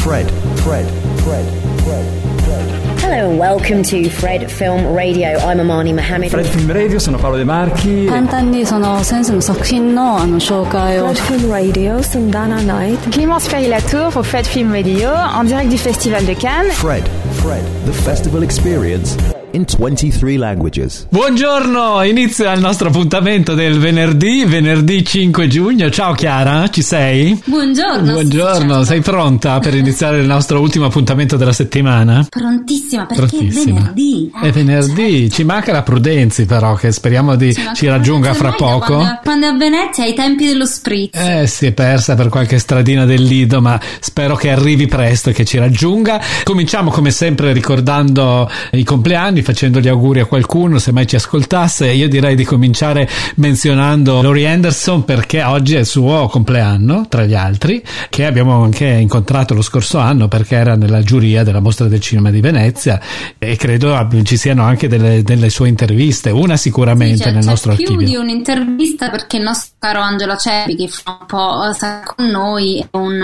Fred. Hello and welcome to Fred Film Radio. I'm Amani Mohammed. Fred Film Radio, sono Paolo De Marchi. 簡単にその先生の作品の紹介を。 Fred Film Radio, Sundana Night. Clémence Ferry-Latour pour Fred Film Radio en direct du Festival de Cannes. Fred, the festival experience in 23 languages. Buongiorno, inizia il nostro appuntamento del venerdì 5 giugno. Ciao Chiara, ci sei? Buongiorno. Sei pronta per iniziare il nostro ultimo appuntamento della settimana? Prontissima, perché è venerdì. È venerdì, certo. Ci manca la Prudenzi però, che speriamo ci raggiunga fra poco. Quando è a Venezia, ai tempi dello spritz. Si è persa per qualche stradina del Lido, ma spero che arrivi presto e che ci raggiunga. Cominciamo come sempre ricordando i compleanni, facendo gli auguri a qualcuno, se mai ci ascoltasse. Io direi di cominciare menzionando Laurie Anderson, perché oggi è il suo compleanno, tra gli altri, che abbiamo anche incontrato lo scorso anno perché era nella giuria della Mostra del Cinema di Venezia, e credo ci siano anche delle sue interviste, una sicuramente nel nostro archivio. Più di un'intervista, perché il nostro caro Angelo Cepi, che fa un po' sta con noi,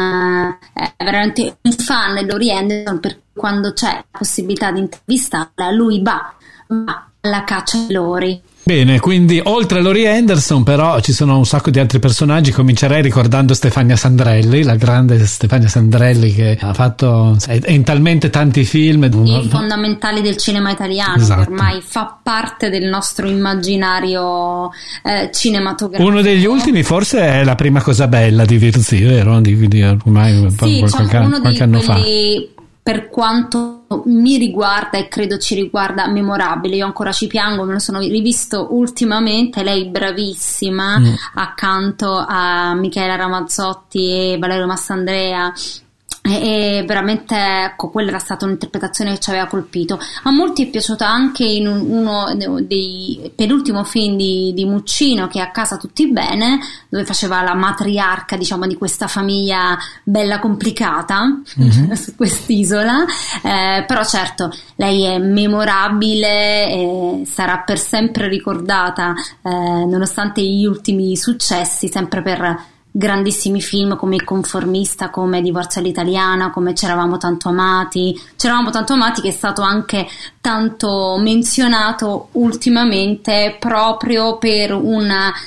è veramente un fan di Laurie Anderson, perché quando c'è la possibilità di intervistarla lui va alla caccia di Laurie. Bene, quindi oltre a Laurie Anderson però ci sono un sacco di altri personaggi. Comincerei ricordando Stefania Sandrelli, la grande Stefania Sandrelli, che ha fatto in talmente tanti film, i fondamentali del cinema italiano. Esatto. Che ormai fa parte del nostro immaginario cinematografico. Uno degli ultimi forse è La prima cosa bella di Virzì, vero? Ormai qualche anno fa. Per quanto mi riguarda e credo ci riguarda, memorabile. Io ancora ci piango, me lo sono rivisto ultimamente. Lei bravissima, accanto a Michela Ramazzotti e Valerio Massandrea, e veramente, ecco, quella era stata un'interpretazione che ci aveva colpito. A molti è piaciuta anche in uno dei penultimo film di Muccino, che è A casa tutti bene, dove faceva la matriarca, diciamo, di questa famiglia bella complicata su quest'isola, però certo lei è memorabile e sarà per sempre ricordata, nonostante gli ultimi successi, sempre per grandissimi film come Il conformista, come Divorzio all'italiana, come C'eravamo tanto amati, che è stato anche tanto menzionato ultimamente proprio per un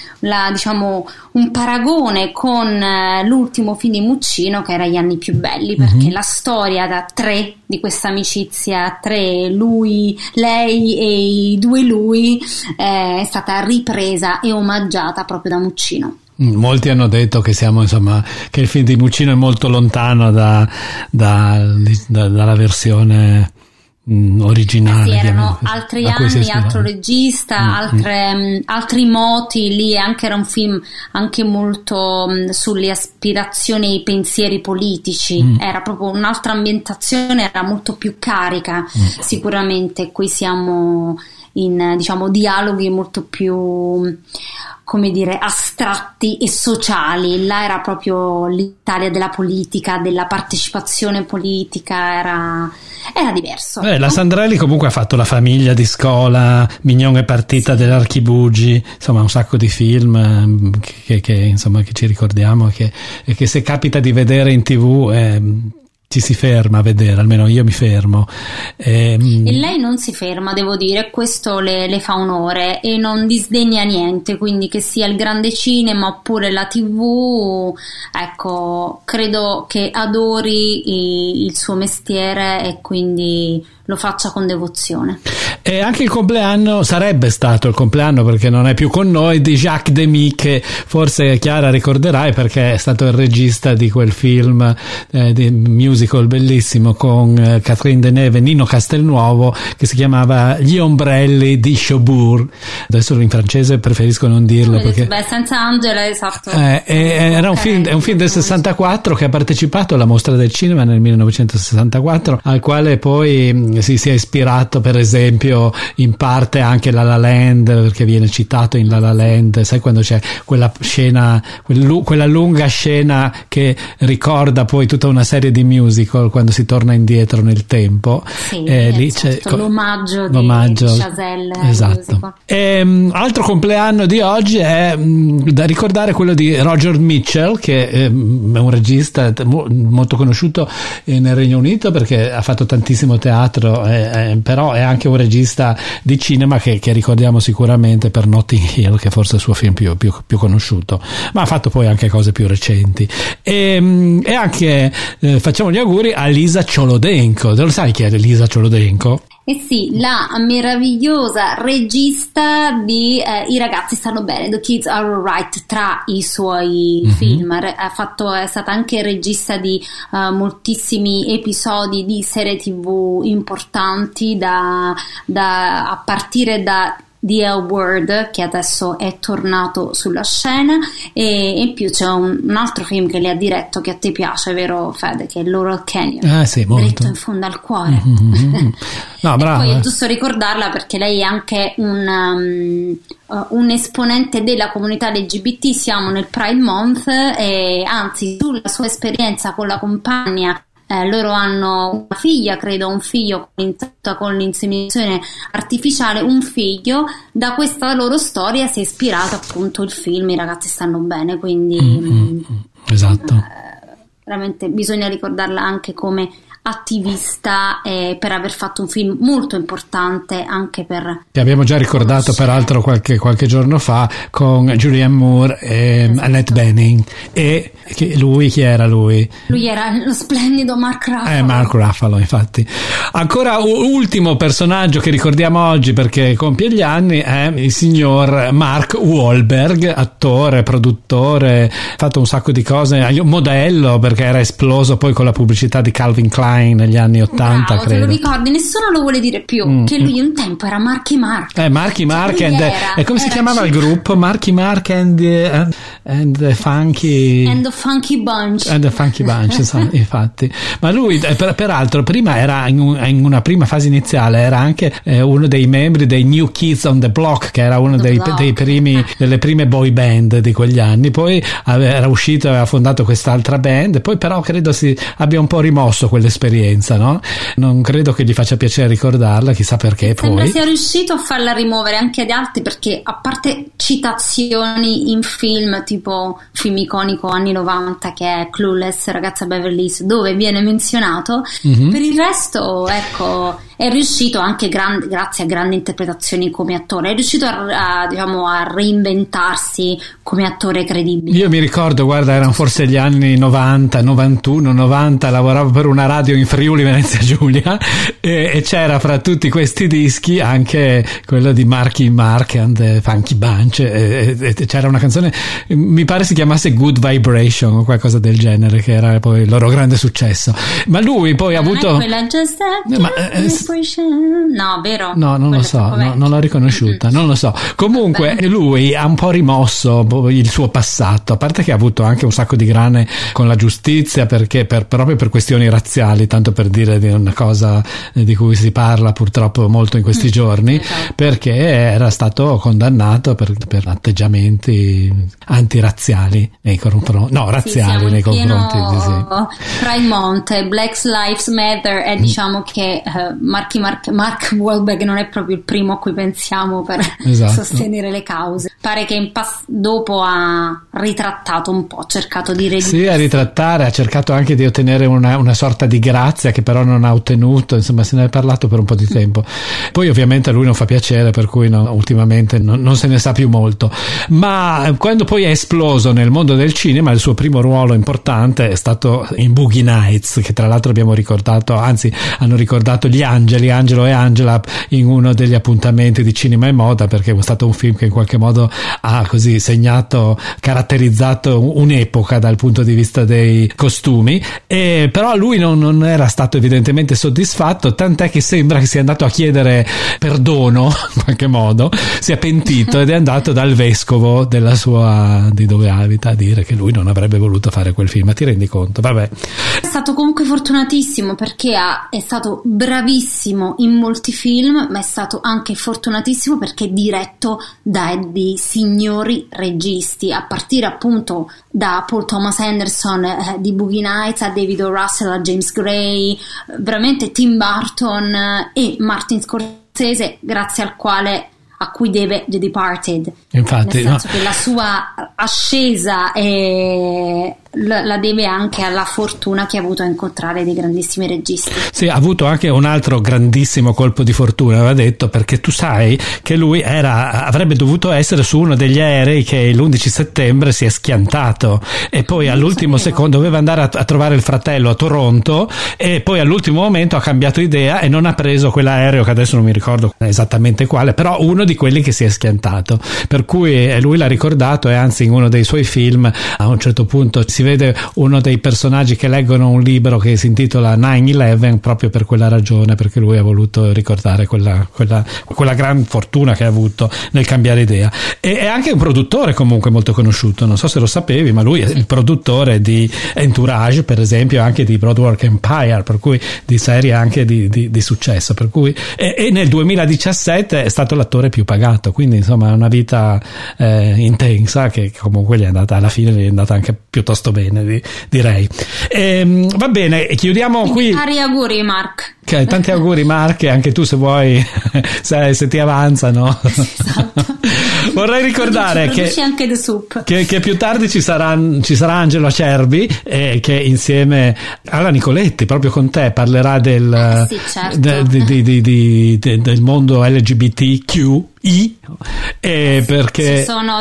paragone con l'ultimo film di Muccino, che era Gli anni più belli, perché la storia di questa amicizia, lui, lei e i due lui, è stata ripresa e omaggiata proprio da Muccino. Molti hanno detto che che il film di Muccino è molto lontano dalla versione originale. Sì, erano altri anni, altro regista, altri moti. Lì anche era un film anche molto sulle aspirazioni e i pensieri politici. Era proprio un'altra ambientazione, era molto più carica. Sicuramente qui siamo in dialoghi molto più, come dire, astratti e sociali. Là era proprio l'Italia della politica, della partecipazione politica, era diverso. La Sandrelli comunque ha fatto La famiglia di Scola, Mignon è partita, dell'Archibugi, insomma un sacco di film che ci ricordiamo e che se capita di vedere in TV ci si ferma a vedere, almeno io mi fermo. E lei non si ferma, devo dire, questo le fa onore, e non disdegna niente, quindi che sia il grande cinema oppure la TV, ecco, credo che adori il suo mestiere e quindi lo faccia con devozione. E anche il compleanno, sarebbe stato il compleanno perché non è più con noi, di Jacques Demy, che forse Chiara ricorderai perché è stato il regista di quel film di musical bellissimo con Catherine Deneuve e Nino Castelnuovo, che si chiamava Gli ombrelli di Cherbourg. Adesso in francese preferisco non dirlo perché senza Angela, esatto. Era un film del 64 che ha partecipato alla Mostra del Cinema nel 1964, al quale poi si è ispirato per esempio esempio in parte anche La La Land, perché viene citato in La La Land, sai quando c'è quella scena, quella lunga scena che ricorda poi tutta una serie di musical quando si torna indietro nel tempo. Sì, lì certo, c'è l'omaggio di Chazelle. Esatto. Altro compleanno di oggi è da ricordare quello di Roger Mitchell, che è un regista molto conosciuto nel Regno Unito perché ha fatto tantissimo teatro, però è anche un regista di cinema che ricordiamo sicuramente per Notting Hill, che forse è il suo film più conosciuto, ma ha fatto poi anche cose più recenti. E anche facciamo gli auguri a Lisa Cholodenko. Lo sai chi è Lisa Cholodenko? Eh sì, la meravigliosa regista di I ragazzi stanno bene, The Kids Are Alright, tra i suoi film. È stata anche regista di moltissimi episodi di serie TV importanti, a partire da The L Word, che adesso è tornato sulla scena, e in più c'è un altro film che le ha diretto che a te piace, vero Fede, che è Laurel Canyon. Sì, molto. Dritto in fondo al cuore. No, brava. E poi è giusto ricordarla perché lei è anche un esponente della comunità LGBT. Siamo nel Pride Month e anzi, sulla sua esperienza con la compagna, loro hanno una figlia, credo, un figlio con l'inseminazione artificiale, un figlio. Da questa loro storia si è ispirato appunto il film I ragazzi stanno bene, quindi esatto. Veramente bisogna ricordarla anche come attivista, per aver fatto un film molto importante anche per... Che abbiamo già ricordato peraltro qualche giorno fa con Julianne Moore e Annette Bening. E chi era lui? Lui era lo splendido Mark Ruffalo. Mark Ruffalo, infatti. Ancora ultimo personaggio che ricordiamo oggi perché compie gli anni è il signor Mark Wahlberg, attore, produttore, ha fatto un sacco di cose, modello perché era esploso poi con la pubblicità di Calvin Klein negli anni 80. Bravo, credo. Te lo ricordi, nessuno lo vuole dire più, che lui un tempo era Marky Mark. Marky Mark e come si chiamava il gruppo? Marky Mark and the Funky Bunch. And the Funky Bunch, infatti. Ma lui peraltro prima era in una prima fase iniziale era anche uno dei membri dei New Kids on the Block, che era uno delle prime boy band di quegli anni. Poi era uscito e aveva fondato quest'altra band, poi però credo si abbia un po' rimosso quell'esperienza, no? Non credo che gli faccia piacere ricordarla, chissà perché. Sembra poi sia riuscito a farla rimuovere anche ad altri, perché a parte citazioni in film, tipo film iconico anni 90 che è Clueless, Ragazza Beverly Hills, dove viene menzionato, per il resto ecco è riuscito anche grazie a grandi interpretazioni come attore, è riuscito a reinventarsi come attore credibile. Io mi ricordo, guarda, erano forse gli anni 90, 91, 90, lavoravo per una radio in Friuli Venezia Giulia e c'era fra tutti questi dischi anche quello di Marky Mark and the Funky Bunch, e c'era una canzone, mi pare si chiamasse Good Vibration o qualcosa del genere, che era poi il loro grande successo. Ma lui poi ha avuto no, vero? No, non lo so, non l'ho riconosciuta, non lo so. Comunque lui ha un po' rimosso il suo passato, a parte che ha avuto anche un sacco di grane con la giustizia, perché proprio per questioni razziali, tanto per dire di una cosa di cui si parla purtroppo molto in questi giorni, perché era stato condannato per atteggiamenti antirazziali nei confronti, razziali nei confronti di Pride Month, Black Lives Matter, e diciamo che Mark Wahlberg non è proprio il primo a cui pensiamo per sostenere le cause. Pare che dopo ha ritrattato un po', ha cercato di redimersi. Sì, a ritrattare, ha cercato anche di ottenere una sorta di grazia che però non ha ottenuto, insomma se ne è parlato per un po' di tempo. Poi ovviamente a lui non fa piacere, per cui ultimamente non se ne sa più molto. Ma quando poi è esploso nel mondo del cinema, il suo primo ruolo importante è stato in Boogie Nights, che tra l'altro abbiamo ricordato, anzi hanno ricordato gli Angelo e Angela in uno degli appuntamenti di Cinema e Moda, perché è stato un film che in qualche modo ha così caratterizzato un'epoca dal punto di vista dei costumi, e però lui non era stato evidentemente soddisfatto, tant'è che sembra che sia andato a chiedere perdono in qualche modo, si è pentito ed è andato dal vescovo di dove abita a dire che lui non avrebbe voluto fare quel film. Ma ti rendi conto? Vabbè. È stato comunque fortunatissimo, perché è stato bravissimo bravissimo in molti film, ma è stato anche fortunatissimo perché è diretto da dei signori registi, a partire appunto da Paul Thomas Anderson di Boogie Nights, a David O. Russell, a James Gray, veramente Tim Burton e Martin Scorsese, grazie a cui deve The Departed. Infatti, nel senso che la sua ascesa la deve anche alla fortuna che ha avuto a incontrare dei grandissimi registi. Sì, ha avuto anche un altro grandissimo colpo di fortuna, aveva detto, perché tu sai che lui avrebbe dovuto essere su uno degli aerei che l'11 settembre si è schiantato e poi all'ultimo secondo doveva andare a trovare il fratello a Toronto e poi all'ultimo momento ha cambiato idea e non ha preso quell'aereo che adesso non mi ricordo esattamente quale, però uno di quelli che si è schiantato, per cui lui l'ha ricordato e anzi in uno dei suoi film a un certo punto si vede uno dei personaggi che leggono un libro che si intitola 9/11 proprio per quella ragione, perché lui ha voluto ricordare quella gran fortuna che ha avuto nel cambiare idea. E è anche un produttore comunque molto conosciuto, non so se lo sapevi, ma lui è il produttore di Entourage per esempio, anche di Broadwalk Empire, per cui di serie anche di successo, per cui e nel 2017 è stato l'attore più pagato, quindi insomma una vita intensa che comunque gli è andata, alla fine gli è andata anche piuttosto bene, direi. Va bene, chiudiamo qui. Tanti auguri Mark. Tanti auguri Mark, e anche tu se vuoi se ti avanzano. Esatto. Vorrei ricordare anche The Soup. che più tardi ci sarà Angelo Acerbi che insieme alla Nicoletti, proprio con te, parlerà del del mondo LGBTQI, perché ci sono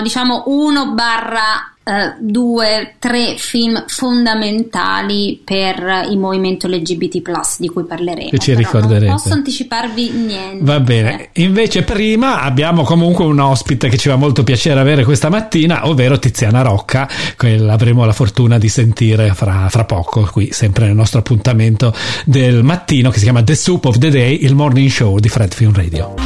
1/2-3 film fondamentali per il movimento LGBT+, di cui parleremo. Che ci ricorderete. Non posso anticiparvi niente. Va bene. Invece prima abbiamo comunque un ospite che ci fa molto piacere avere questa mattina, ovvero Tiziana Rocca, che avremo la fortuna di sentire fra poco, qui sempre nel nostro appuntamento del mattino che si chiama The Soup of the Day, il morning show di Fred Film Radio.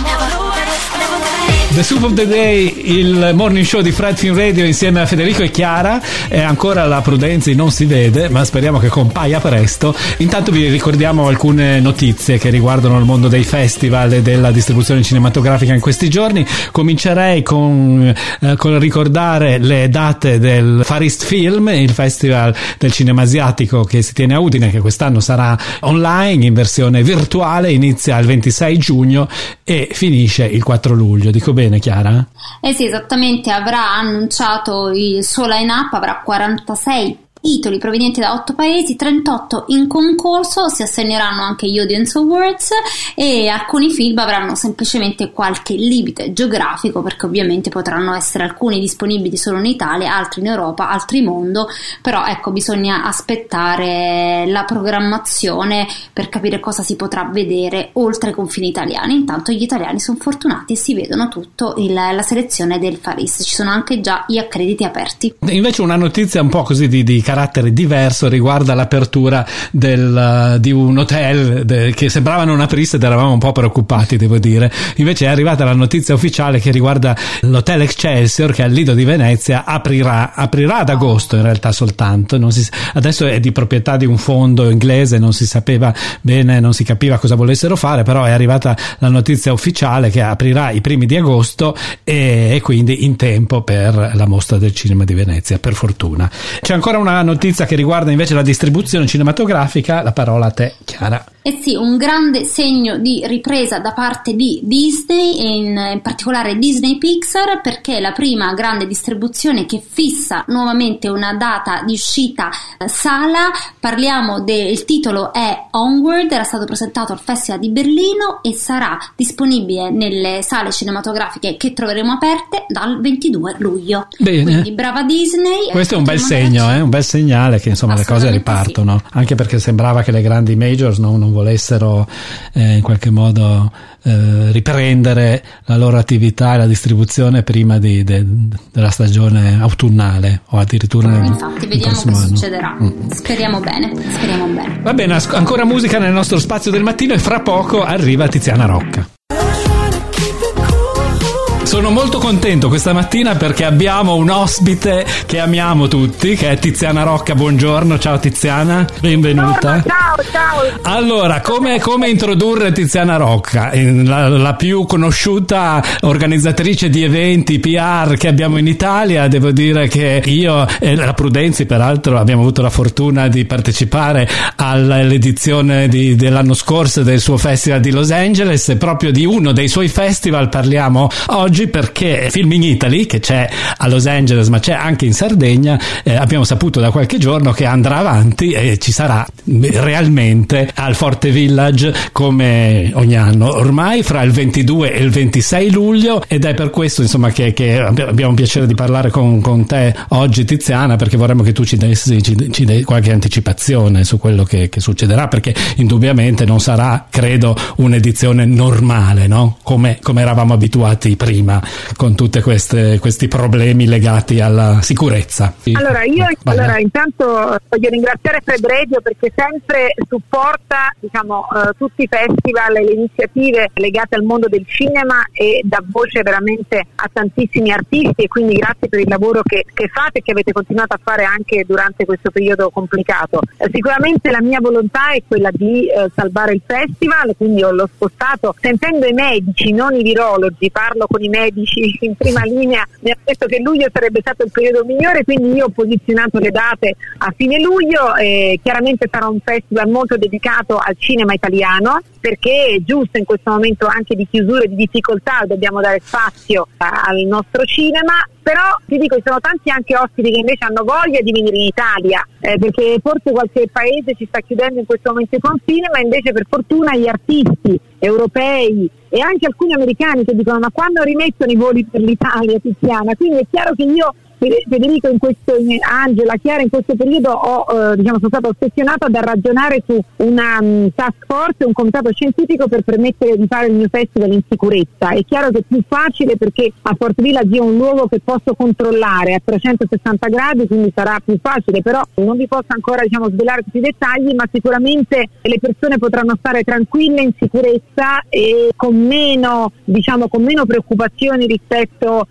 The Soup of the Day, il morning show di Fred Film Radio insieme a Federico e Chiara, e ancora la Prudenzi non si vede, ma speriamo che compaia presto. Intanto vi ricordiamo alcune notizie che riguardano il mondo dei festival e della distribuzione cinematografica in questi giorni. Comincerei con ricordare le date del Far East Film, il festival del cinema asiatico che si tiene a Udine, che quest'anno sarà online in versione virtuale, inizia il 26 giugno e finisce il 4 luglio. Dico bene, Chiara? Sì, esattamente, avrà annunciato il suo line-up, avrà 46 titoli provenienti da 8 paesi, 38 in concorso, si assegneranno anche gli Audience Awards e alcuni film avranno semplicemente qualche limite geografico, perché ovviamente potranno essere alcuni disponibili solo in Italia, altri in Europa, altri in mondo, però ecco, bisogna aspettare la programmazione per capire cosa si potrà vedere oltre i confini italiani. Intanto gli italiani sono fortunati e si vedono tutto la selezione del Far East, ci sono anche già gli accrediti aperti. Invece una notizia un po' così di carattere diverso riguarda l'apertura di un hotel che sembrava non aprisse ed eravamo un po' preoccupati, devo dire. Invece è arrivata la notizia ufficiale che riguarda l'hotel Excelsior, che al Lido di Venezia aprirà ad agosto, in realtà soltanto, adesso è di proprietà di un fondo inglese, non si sapeva bene, non si capiva cosa volessero fare, però è arrivata la notizia ufficiale che aprirà i primi di agosto e quindi in tempo per la mostra del cinema di Venezia, per fortuna. C'è ancora una notizia che riguarda invece la distribuzione cinematografica, la parola a te, Chiara. Sì, un grande segno di ripresa da parte di Disney e in particolare Disney Pixar, perché è la prima grande distribuzione che fissa nuovamente una data di uscita sala. Parliamo il titolo è Onward, era stato presentato al Festival di Berlino e sarà disponibile nelle sale cinematografiche che troveremo aperte dal 22 luglio. Bene. Quindi brava Disney. Questo è un bel segno, un bel segnale che insomma le cose ripartono, sì. Anche perché sembrava che le grandi majors non volessero in qualche modo riprendere la loro attività e la distribuzione prima della stagione autunnale o addirittura infatti vediamo cosa succederà. Speriamo bene. Va bene, ancora musica nel nostro spazio del mattino e fra poco arriva Tiziana Rocca. Sono molto contento questa mattina perché abbiamo un ospite che amiamo tutti, che è Tiziana Rocca. Buongiorno, ciao Tiziana, benvenuta. Ciao. Allora, come introdurre Tiziana Rocca, la più conosciuta organizzatrice di eventi PR che abbiamo in Italia? Devo dire che io e la Prudenzi, peraltro, abbiamo avuto la fortuna di partecipare all'edizione dell'anno scorso del suo festival di Los Angeles, e proprio di uno dei suoi festival parliamo oggi, perché Film in Italy, che c'è a Los Angeles ma c'è anche in Sardegna, abbiamo saputo da qualche giorno che andrà avanti e ci sarà realmente al Forte Village come ogni anno ormai fra il 22 e il 26 luglio, ed è per questo insomma che abbiamo piacere di parlare con te oggi, Tiziana, perché vorremmo che tu ci dai qualche anticipazione su quello che succederà, perché indubbiamente non sarà, credo, un'edizione normale, no? Come eravamo abituati prima, con tutti questi problemi legati alla sicurezza. Allora, intanto voglio ringraziare Fred Radio, perché sempre supporta, tutti i festival e le iniziative legate al mondo del cinema e dà voce veramente a tantissimi artisti, e quindi grazie per il lavoro che fate e che avete continuato a fare anche durante questo periodo complicato. Sicuramente la mia volontà è quella di salvare il festival, quindi l'ho spostato sentendo i medici, non i virologi, parlo con i medici in prima linea, mi ha detto che luglio sarebbe stato il periodo migliore, quindi io ho posizionato le date a fine luglio. Chiaramente sarà un festival molto dedicato al cinema italiano, perché è giusto in questo momento anche di chiusura e di difficoltà, dobbiamo dare spazio al nostro cinema. Però ti dico, ci sono tanti anche ospiti che invece hanno voglia di venire in Italia, perché forse qualche paese ci sta chiudendo in questo momento i confini, ma invece per fortuna gli artisti europei e anche alcuni americani che dicono: ma quando rimettono i voli per l'Italia, Tiziana? Quindi è chiaro che io, Federico, Angela, Chiara, in questo periodo sono stata ossessionata da ragionare su una task force, un comitato scientifico per permettere di fare il mio festival in sicurezza. È chiaro che è più facile perché a Forte Village è un luogo che posso controllare a 360 gradi, quindi sarà più facile, però non vi posso ancora svelare tutti i dettagli, ma sicuramente le persone potranno stare tranquille, in sicurezza e con meno preoccupazioni rispetto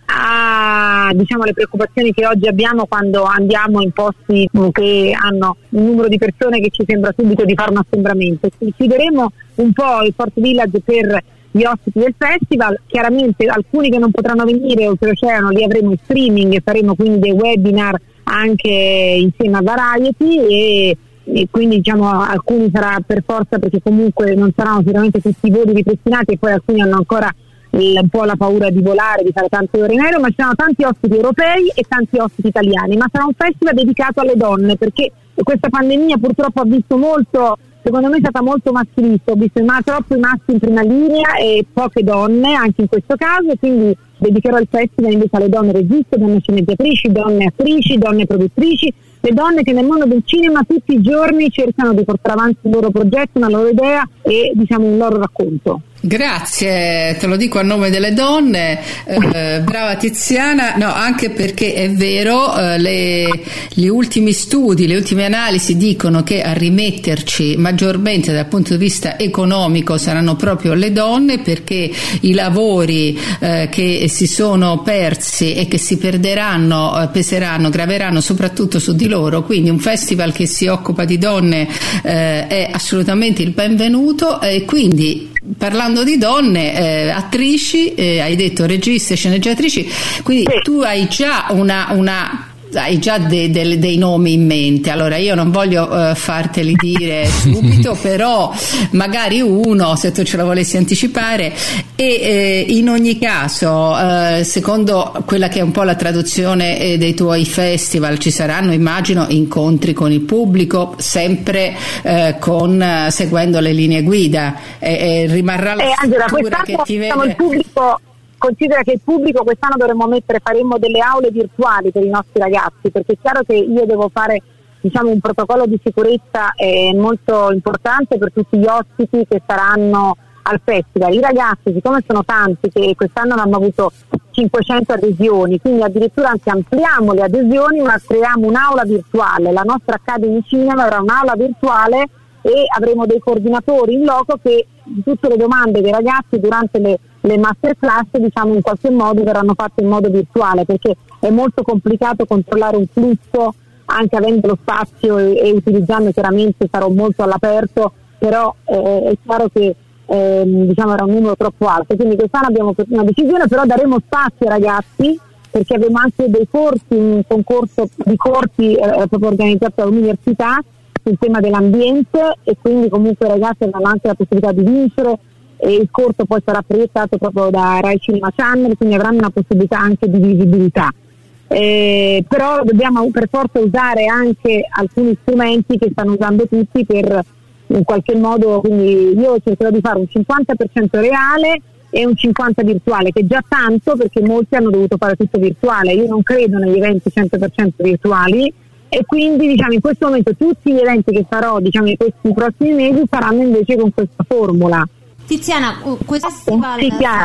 a le preoccupazioni che oggi abbiamo quando andiamo in posti che hanno un numero di persone che ci sembra subito di fare un assembramento. Chiuderemo un po' il Forte Village per gli ospiti del festival, chiaramente alcuni che non potranno venire oltreoceano li avremo in streaming e faremo quindi dei webinar anche insieme a Variety, e quindi alcuni sarà per forza, perché comunque non saranno sicuramente tutti i voli ripristinati, e poi alcuni hanno ancora un po' la paura di volare, di fare tante ore in aereo, ma ci sono tanti ospiti europei e tanti ospiti italiani. Ma sarà un festival dedicato alle donne, perché questa pandemia purtroppo ha visto molto, secondo me è stata molto maschilista, ho visto troppo i maschi in prima linea e poche donne anche in questo caso, quindi dedicherò il festival invece alle donne registe, donne sceneggiatrici, donne attrici, donne produttrici, le donne che nel mondo del cinema tutti i giorni cercano di portare avanti il loro progetto, una loro idea e un loro racconto. Grazie, te lo dico a nome delle donne, brava Tiziana. No, anche perché è vero, gli ultimi studi, le ultime analisi dicono che a rimetterci maggiormente dal punto di vista economico saranno proprio le donne, perché i lavori che si sono persi e che si perderanno, peseranno, graveranno soprattutto su di loro. Quindi un festival che si occupa di donne è assolutamente il benvenuto, e quindi parlando di donne, attrici, hai detto registe, sceneggiatrici, quindi tu hai già hai già dei nomi in mente. Allora io non voglio farteli dire subito, però magari uno, se tu ce lo volessi anticipare. E in ogni caso, secondo quella che è un po' la traduzione dei tuoi festival, ci saranno, immagino, incontri con il pubblico, sempre seguendo le linee guida, rimarrà la struttura che ti vede. Il pubblico, considera che il pubblico quest'anno faremo delle aule virtuali per i nostri ragazzi, perché è chiaro che io devo fare un protocollo di sicurezza molto importante per tutti gli ospiti che saranno al festival. I ragazzi, siccome sono tanti che quest'anno hanno avuto 500 adesioni, quindi addirittura anzi ampliamo le adesioni, ma creiamo un'aula virtuale. La nostra Academy Cinema avrà un'aula virtuale e avremo dei coordinatori in loco che tutte le domande dei ragazzi durante le le masterclass, diciamo, in qualche modo verranno fatte in modo virtuale, perché è molto complicato controllare un flusso anche avendo lo spazio e utilizzando, chiaramente sarò molto all'aperto, però è chiaro che diciamo era un numero troppo alto, quindi quest'anno abbiamo preso una decisione, però daremo spazio ai ragazzi, perché abbiamo anche dei corsi, un concorso di corsi proprio organizzato dall'università sul tema dell'ambiente, e quindi comunque i ragazzi avranno anche la possibilità di vincere, e il corso poi sarà proiettato proprio da Rai Cinema Channel, quindi avranno una possibilità anche di visibilità. Però dobbiamo per forza usare anche alcuni strumenti che stanno usando tutti per in qualche modo, quindi io cercherò di fare un 50% reale e un 50% virtuale, che è già tanto, perché molti hanno dovuto fare tutto virtuale. Io non credo negli eventi 100% virtuali, e quindi diciamo in questo momento tutti gli eventi che farò, diciamo, in questi prossimi mesi saranno invece con questa formula. Tiziana, questo festival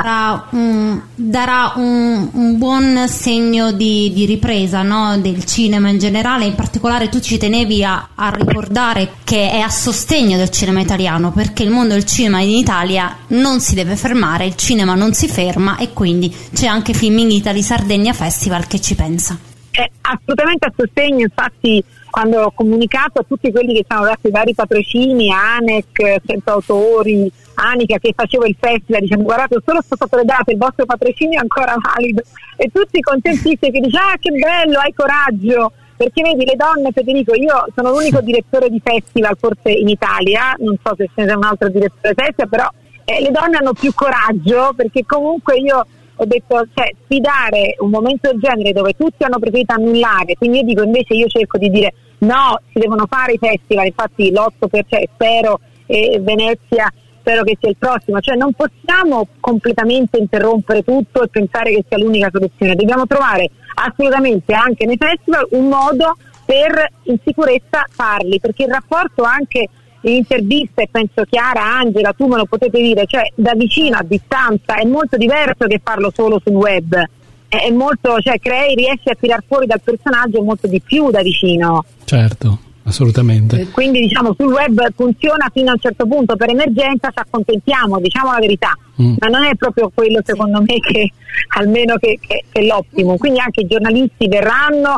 darà un buon segno di ripresa, no? Del cinema in generale. In particolare tu ci tenevi a ricordare che è a sostegno del cinema italiano, perché il mondo del cinema in Italia non si deve fermare, il cinema non si ferma, e quindi c'è anche Filming Italy Sardegna Festival che ci pensa. È assolutamente a sostegno, infatti quando ho comunicato a tutti quelli che ci hanno dato i vari patrocini, ANEC, Centro Autori, Anica, che facevo il festival, dicendo guardate, solo sotto le date, il vostro patrocinio è ancora valido, e tutti contentissimi, che dice che bello, hai coraggio, perché vedi le donne, Federico, io sono l'unico direttore di festival forse in Italia, non so se c'è un altro direttore di festival, però le donne hanno più coraggio, perché comunque io ho detto, sfidare un momento del genere dove tutti hanno preferito annullare, quindi io dico, invece io cerco di dire no, si devono fare i festival, infatti l'8%, spero, Venezia spero che sia il prossimo, cioè non possiamo completamente interrompere tutto e pensare che sia l'unica soluzione, dobbiamo trovare assolutamente anche nei festival un modo per in sicurezza farli, perché il rapporto anche in intervista, e penso Chiara, Angela, tu me lo potete dire, cioè da vicino, a distanza, è molto diverso che farlo solo sul web, è molto, cioè riesci a tirar fuori dal personaggio molto di più da vicino. Certo, assolutamente. Quindi diciamo sul web funziona fino a un certo punto, per emergenza ci accontentiamo, diciamo la verità, ma non è proprio quello secondo me che almeno che è l'ottimo, quindi anche i giornalisti verranno,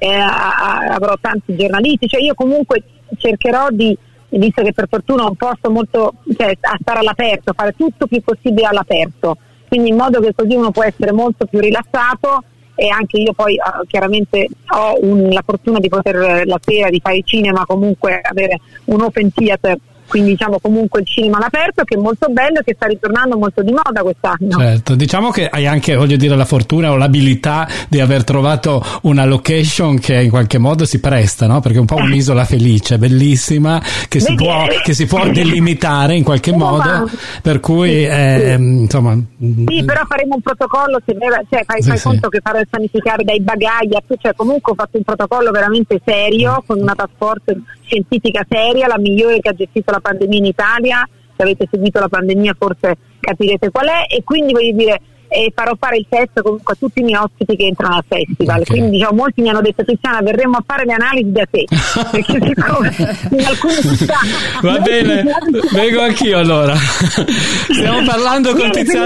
avrò tanti giornalisti, cioè io comunque cercherò di, visto che per fortuna ho un posto molto, a stare all'aperto, fare tutto più possibile all'aperto, quindi in modo che così uno può essere molto più rilassato, e anche io poi chiaramente ho la fortuna di poter la sera di fare cinema, comunque avere un open theater, quindi diciamo comunque il cinema all'aperto, che è molto bello e che sta ritornando molto di moda quest'anno. Certo, diciamo che hai anche, voglio dire, la fortuna o l'abilità di aver trovato una location che in qualche modo si presta, no? Perché è un po' un'isola felice, bellissima, che si può delimitare in qualche modo, per cui insomma. Sì, però faremo un protocollo, fai conto che farò sanificare dai bagagli, cioè comunque ho fatto un protocollo veramente serio, con una task force scientifica seria, la migliore che ha gestito la pandemia in Italia. Se avete seguito la pandemia forse capirete qual è, e quindi voglio dire farò fare il test comunque a tutti i miei ospiti che entrano al festival, quindi diciamo, molti mi hanno detto Tiziana verremo a fare le analisi da te, perché siccome in alcune città va bene, vengo anch'io allora. Stiamo parlando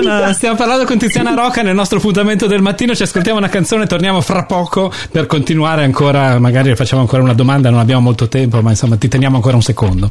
con Tiziana Rocca nel nostro appuntamento del mattino, ci ascoltiamo una canzone, torniamo fra poco per continuare ancora, magari facciamo ancora una domanda, non abbiamo molto tempo, ma insomma ti teniamo ancora un secondo.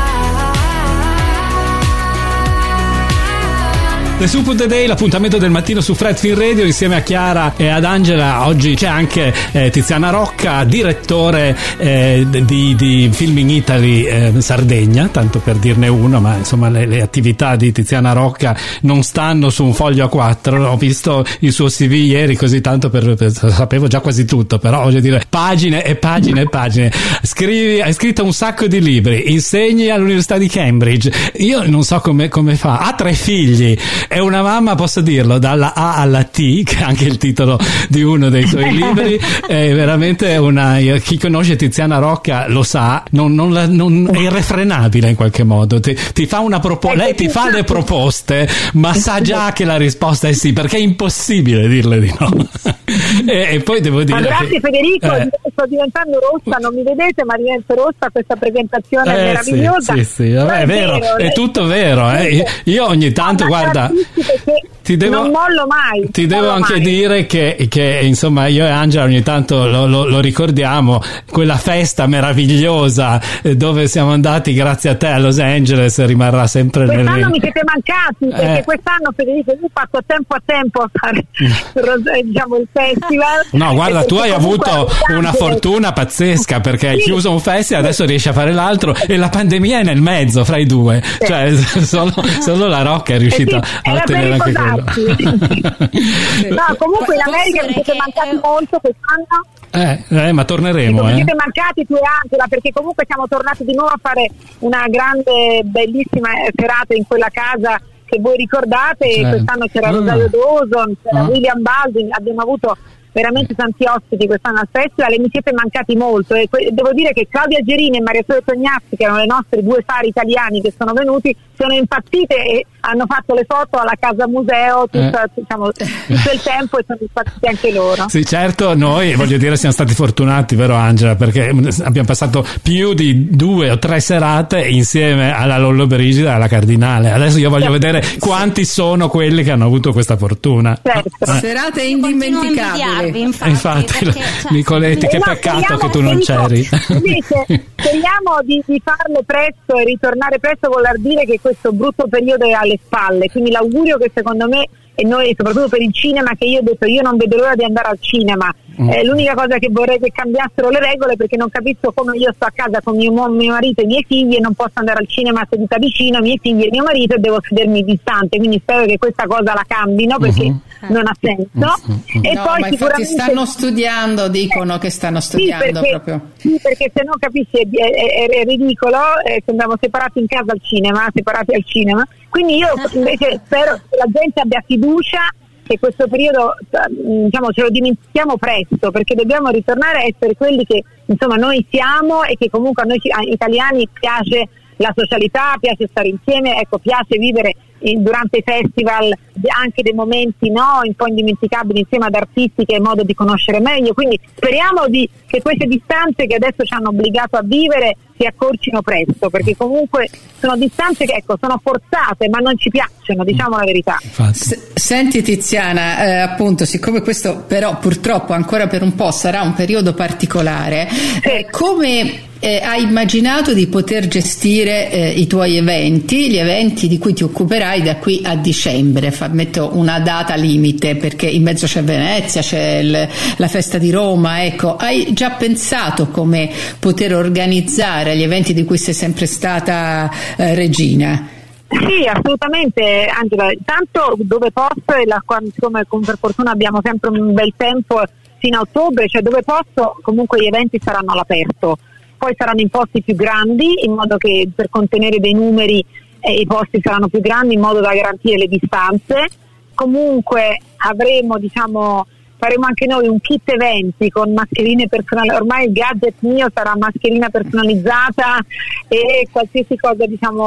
The Soup of the Day, l'appuntamento del mattino su Fred Film Radio insieme a Chiara e ad Angela. Oggi c'è anche Tiziana Rocca, direttore di Filming Italy Sardegna, tanto per dirne uno, ma insomma le attività di Tiziana Rocca non stanno su un foglio A4. Ho visto il suo CV ieri, così tanto sapevo già quasi tutto, però voglio dire pagine e pagine e pagine. Hai scritto un sacco di libri, insegni all'Università di Cambridge. Io non so come fa, ha 3 figli. È una mamma, posso dirlo, dalla A alla T, che è anche il titolo di uno dei suoi libri. È veramente chi conosce Tiziana Rocca lo sa, non è irrefrenabile in qualche modo. Ti fa lei ti fa le proposte, ma sa già che la risposta è sì, perché è impossibile dirle di no. E poi devo dire, ma grazie Federico, sto diventando rossa, non mi vedete ma divento rossa, questa presentazione è meravigliosa. Sì, vabbè, è vero, è tutto vero. Io ogni tanto, guarda, non mollo mai. Ti devo anche dire che insomma io e Angela ogni tanto lo ricordiamo, quella festa meravigliosa dove siamo andati grazie a te a Los Angeles, rimarrà sempre quest'anno mi siete mancati, perché quest'anno Federico io ho fatto a tempo a fare diciamo il festival. No, guarda, tu hai avuto una fortuna pazzesca, perché hai chiuso un festival, adesso riesci a fare l'altro e la pandemia è nel mezzo fra i due, cioè solo la Rocca è riuscita a tenere anche quello. No, comunque in America mi siete mancati molto quest'anno. Ma torneremo. Mi siete mancati tu e Angela, perché comunque siamo tornati di nuovo a fare una grande, bellissima serata in quella casa che voi ricordate. Certo. Quest'anno c'era Rosario Dawson, c'era William Baldwin, abbiamo avuto veramente tanti ospiti quest'anno al festival e mi siete mancati molto, e devo dire che Claudia Gerini e Maria Sole Tognazzi, che erano le nostre due fari italiani che sono venuti, sono impazzite e hanno fatto le foto alla casa museo tutto il tempo, e sono impazziti anche loro. Sì, certo, noi voglio dire siamo stati fortunati, vero Angela, perché abbiamo passato più di 2 o 3 serate insieme alla Lollobrigida e alla Cardinale. Adesso io voglio vedere quanti sono quelli che hanno avuto questa fortuna. Certo. Serate indimenticabili. Infatti perché, Nicoletti, che peccato che tu non c'eri. Speriamo di farle presto e ritornare presto, voler dire che questo brutto periodo è alle spalle, quindi l'augurio che secondo me, e noi soprattutto per il cinema, che io ho detto io non vedo l'ora di andare al cinema, l'unica cosa che vorrei che cambiassero le regole, perché non capisco come io sto a casa con mio marito e i miei figli e non posso andare al cinema seduta vicino ai miei figli e mio marito e devo sedermi distante, quindi spero che questa cosa la cambino, perché non ha senso. E no, poi ma infatti stanno studiando, dicono che stanno studiando proprio. Sì, perché se no capisci è ridicolo, sembriamo separati in casa separati al cinema, quindi io invece spero che la gente abbia fiducia che questo periodo ce lo dimentichiamo presto, perché dobbiamo ritornare a essere quelli che insomma noi siamo, e che comunque a noi italiani piace la socialità, piace stare insieme, piace vivere durante i festival anche dei momenti un po' indimenticabili insieme ad artisti, che è modo di conoscere meglio, quindi speriamo che queste distanze che adesso ci hanno obbligato a vivere si accorcino presto, perché comunque sono distanze che sono forzate ma non ci piacciono, diciamo la verità. Senti Tiziana, appunto, siccome questo però purtroppo ancora per un po' sarà un periodo particolare, come hai immaginato di poter gestire i tuoi eventi, gli eventi di cui ti occuperai da qui a dicembre? Metto una data limite, perché in mezzo c'è Venezia, c'è la festa di Roma, hai già pensato come poter organizzare gli eventi di cui sei sempre stata regina? Sì, assolutamente Angela, tanto dove posso, e come per fortuna abbiamo sempre un bel tempo fino a ottobre, cioè dove posso comunque gli eventi saranno all'aperto, poi saranno in posti più grandi, in modo che per contenere dei numeri i posti saranno più grandi, in modo da garantire le distanze. Comunque faremo anche noi un kit eventi con mascherine personali, ormai il gadget mio sarà mascherina personalizzata e qualsiasi cosa,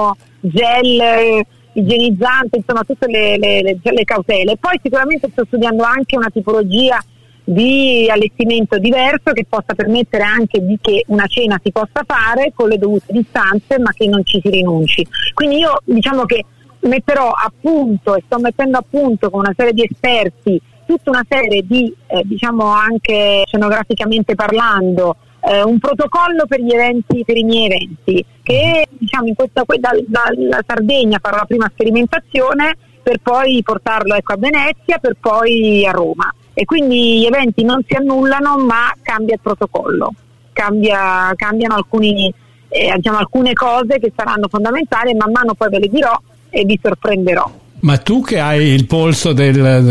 gel igienizzante, insomma tutte le cautele. Poi sicuramente sto studiando anche una tipologia di allestimento diverso che possa permettere anche che una cena si possa fare con le dovute distanze, ma che non ci si rinunci. Quindi io che metterò a punto e sto mettendo a punto con una serie di esperti tutta una serie di anche scenograficamente parlando un protocollo per gli eventi, per i miei eventi, che dalla Sardegna farò la prima sperimentazione per poi portarlo a Venezia, per poi a Roma, e quindi gli eventi non si annullano ma cambia il protocollo, cambiano alcune cose che saranno fondamentali, e man mano poi ve le dirò e vi sorprenderò. Ma tu che hai il polso hai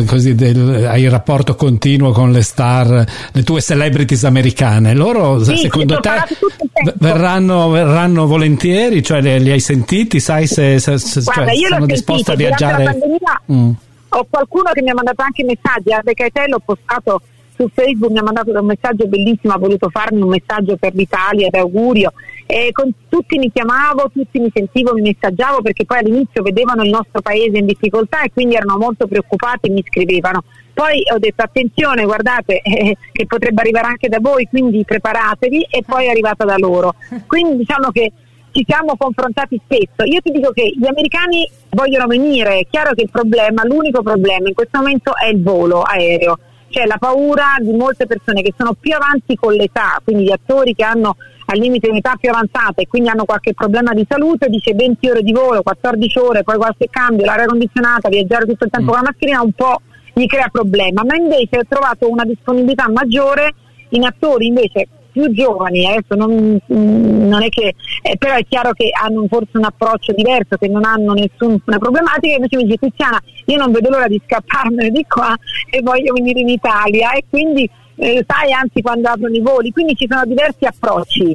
il rapporto continuo con le star, le tue celebrities americane, loro secondo te verranno volentieri? Cioè li hai sentiti? Sai se sono disposti a viaggiare? Ho qualcuno che mi ha mandato anche messaggi, perché te l'ho postato su Facebook mi ha mandato un messaggio bellissimo, ha voluto farmi un messaggio per l'Italia di augurio, e con tutti mi chiamavo, tutti mi sentivo, mi messaggiavo, perché poi all'inizio vedevano il nostro paese in difficoltà e quindi erano molto preoccupati e mi scrivevano. Poi ho detto attenzione, guardate che potrebbe arrivare anche da voi, quindi preparatevi, e poi è arrivata da loro. Quindi diciamo che ci siamo confrontati spesso. Io ti dico che gli americani vogliono venire, è chiaro che l'unico problema in questo momento è il volo aereo, cioè la paura di molte persone che sono più avanti con l'età, quindi gli attori che hanno al limite un'età più avanzata e quindi hanno qualche problema di salute, dice 20 ore di volo, 14 ore, poi qualche cambio, l'aria condizionata, viaggiare tutto il tempo con la mascherina un po' gli crea problema, ma invece ho trovato una disponibilità maggiore in attori invece più giovani, adesso non è che però è chiaro che hanno forse un approccio diverso, che non hanno nessuna problematica, e invece mi dice Tiziana, io non vedo l'ora di scapparmene di qua e voglio venire in Italia, e quindi sai, anzi quando aprono i voli, quindi ci sono diversi approcci.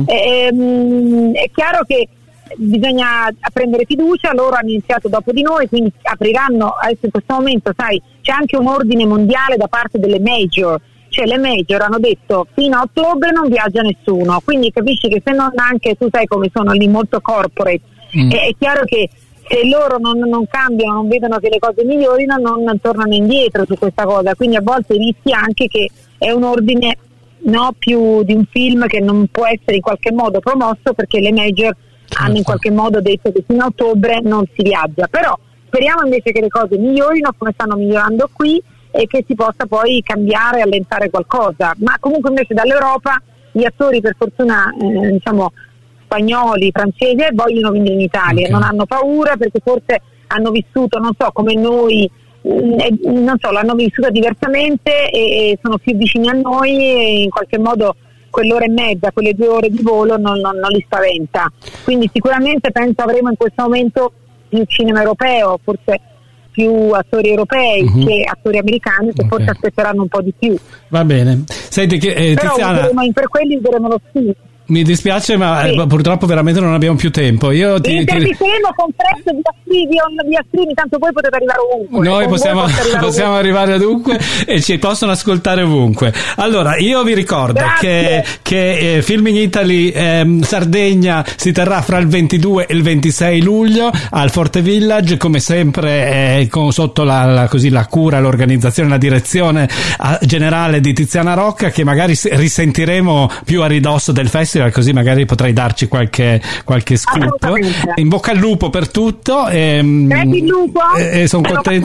È chiaro che bisogna prendere fiducia, loro hanno iniziato dopo di noi, quindi apriranno adesso in questo momento, sai, c'è anche un ordine mondiale da parte delle major, cioè le major hanno detto fino a ottobre non viaggia nessuno, quindi capisci che se non, anche tu sai come sono lì molto corporate, è chiaro che se loro non cambiano, non vedono che le cose migliorino, non tornano indietro su questa cosa, quindi a volte rischi anche che è un ordine più di un film che non può essere in qualche modo promosso, perché le major hanno in qualche modo detto che fino a ottobre non si viaggia, però speriamo invece che le cose migliorino come stanno migliorando qui e che si possa poi cambiare e allentare qualcosa, ma comunque invece dall'Europa gli attori per fortuna diciamo spagnoli, francesi vogliono venire in Italia, non hanno paura perché forse hanno vissuto, non so, come noi, non so, l'hanno vissuta diversamente e sono più vicini a noi e in qualche modo quell'ora e mezza, quelle 2 ore di volo non li spaventa, quindi sicuramente penso avremo in questo momento più cinema europeo, forse più attori europei che attori americani che forse aspetteranno un po' di più. Va bene, senti che però Tiziana, per quelli vedremo lo sì. Mi dispiace, ma purtroppo veramente non abbiamo più tempo. Intervisteremo con Fred via streaming, tanto voi potete arrivare ovunque. Noi possiamo arrivare ovunque e ci possono ascoltare ovunque. Allora, io vi ricordo che Film in Italy Sardegna si terrà fra il 22 e il 26 luglio al Forte Village, come sempre sotto la cura, l'organizzazione, la direzione generale di Tiziana Rocca, che magari risentiremo più a ridosso del festival, così magari potrai darci qualche scoop. In bocca al lupo per tutto e sono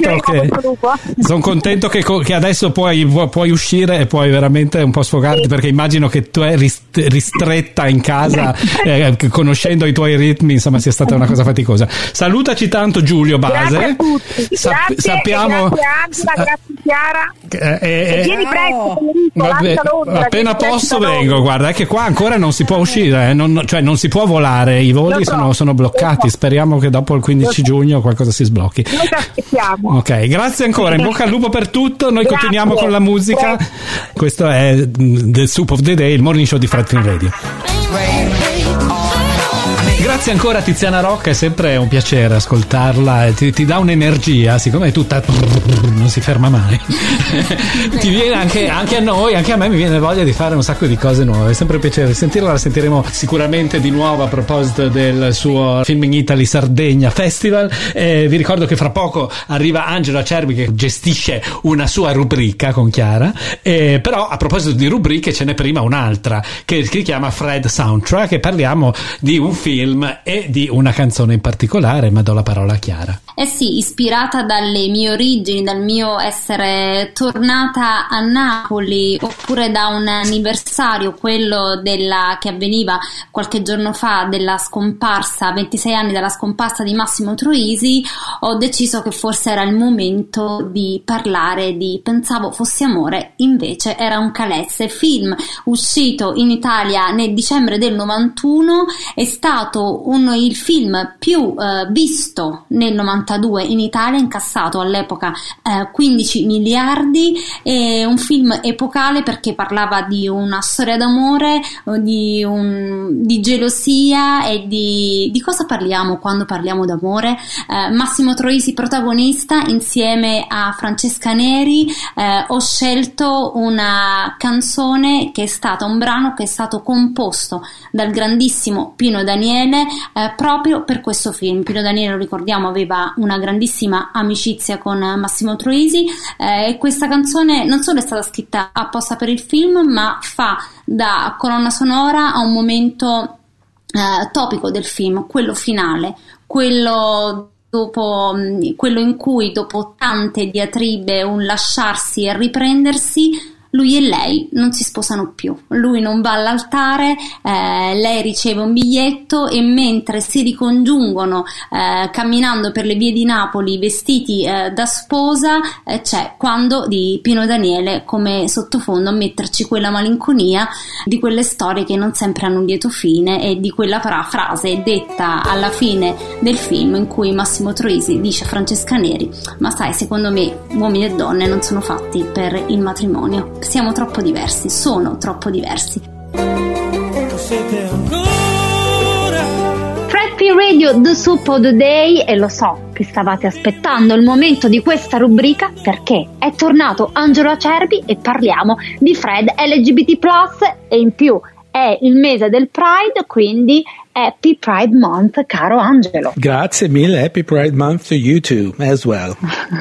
contento che adesso puoi uscire e puoi veramente un po' sfogarti, perché immagino che tu eri ristretta in casa conoscendo i tuoi ritmi, insomma sia stata una cosa faticosa. Salutaci tanto Giulio Base. Grazie a tutti. Sappiamo, grazie Angela, grazie Chiara, vieni presto, appena posso vengo, guarda, è che qua ancora non si può uscire, non si può volare, i voli sono bloccati, speriamo che dopo il 15 giugno qualcosa si sblocchi. Noi ci aspettiamo. Ok, grazie ancora, in bocca al lupo per tutto, noi continuiamo con la musica. Questo è The Soup of the Day, il morning show di Fred Film Radio. Grazie ancora Tiziana Rocca, è sempre un piacere ascoltarla, ti dà un'energia, siccome è tutta non si ferma mai. Ti viene anche a noi, anche a me mi viene voglia di fare un sacco di cose nuove, è sempre un piacere sentirla. La sentiremo sicuramente di nuovo a proposito del suo Film in Italy Sardegna Festival. Vi ricordo che fra poco arriva Angelo Acerbi che gestisce una sua rubrica con Chiara, però a proposito di rubriche ce n'è prima un'altra che si chiama Fred Soundtrack, e parliamo di un film e di una canzone in particolare, ma do la parola a Chiara. Sì, ispirata dalle mie origini, dal mio essere tornata a Napoli, oppure da un anniversario, quello che avveniva qualche giorno fa della scomparsa, 26 anni dalla scomparsa di Massimo Troisi, ho deciso che forse era il momento di parlare di Pensavo fossi amore, invece era un calesse, film uscito in Italia nel dicembre del 91, è stato fu il film più visto nel 92 in Italia, incassato all'epoca 15 miliardi, e un film epocale perché parlava di una storia d'amore, di gelosia e di cosa parliamo quando parliamo d'amore. Massimo Troisi protagonista insieme a Francesca Neri. Ho scelto una canzone che è stata un brano che è stato composto dal grandissimo Pino Daniele proprio per questo film. Pino Daniele, lo ricordiamo, aveva una grandissima amicizia con Massimo Troisi, e questa canzone non solo è stata scritta apposta per il film, ma fa da colonna sonora a un momento topico del film, quello finale, quello in cui dopo tante diatribe, un lasciarsi e riprendersi, lui e lei non si sposano più. Lui non va all'altare, lei riceve un biglietto, e mentre si ricongiungono camminando per le vie di Napoli vestiti da sposa, c'è Quando di Pino Daniele come sottofondo a metterci quella malinconia di quelle storie che non sempre hanno un lieto fine, e di quella frase detta alla fine del film in cui Massimo Troisi dice a Francesca Neri: ma sai, secondo me uomini e donne non sono fatti per il matrimonio, siamo troppo diversi, sono troppo diversi. Fred P Radio, The Soup of the Day, e lo so che stavate aspettando il momento di questa rubrica perché è tornato Angelo Acerbi e parliamo di Fred LGBT+, e in più è il mese del Pride, quindi Happy Pride Month, caro Angelo. Grazie mille, Happy Pride Month to you too, as well.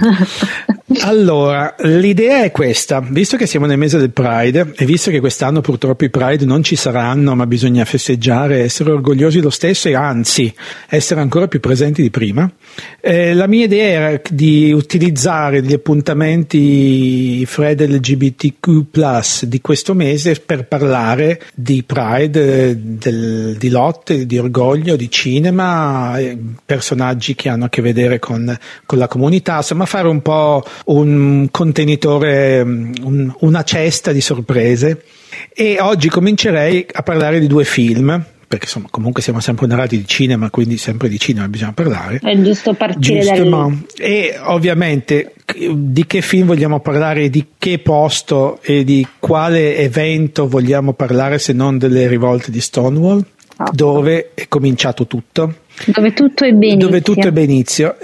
Allora, l'idea è questa: visto che siamo nel mese del Pride e visto che quest'anno purtroppo i Pride non ci saranno, ma bisogna festeggiare, essere orgogliosi lo stesso e anzi essere ancora più presenti di prima, la mia idea era di utilizzare gli appuntamenti Fred LGBTQ+ di questo mese per parlare di Pride, di lotte, di orgoglio, di cinema, personaggi che hanno a che vedere con la comunità, insomma fare un po' un contenitore, una cesta di sorprese. E oggi comincerei a parlare di 2 film, perché insomma comunque siamo sempre una radio di cinema, quindi sempre di cinema bisogna parlare. È giusto partire da lì. E ovviamente di che film vogliamo parlare, di che posto e di quale evento vogliamo parlare se non delle rivolte di Stonewall, dove è cominciato tutto. Dove tutto ebbe inizio.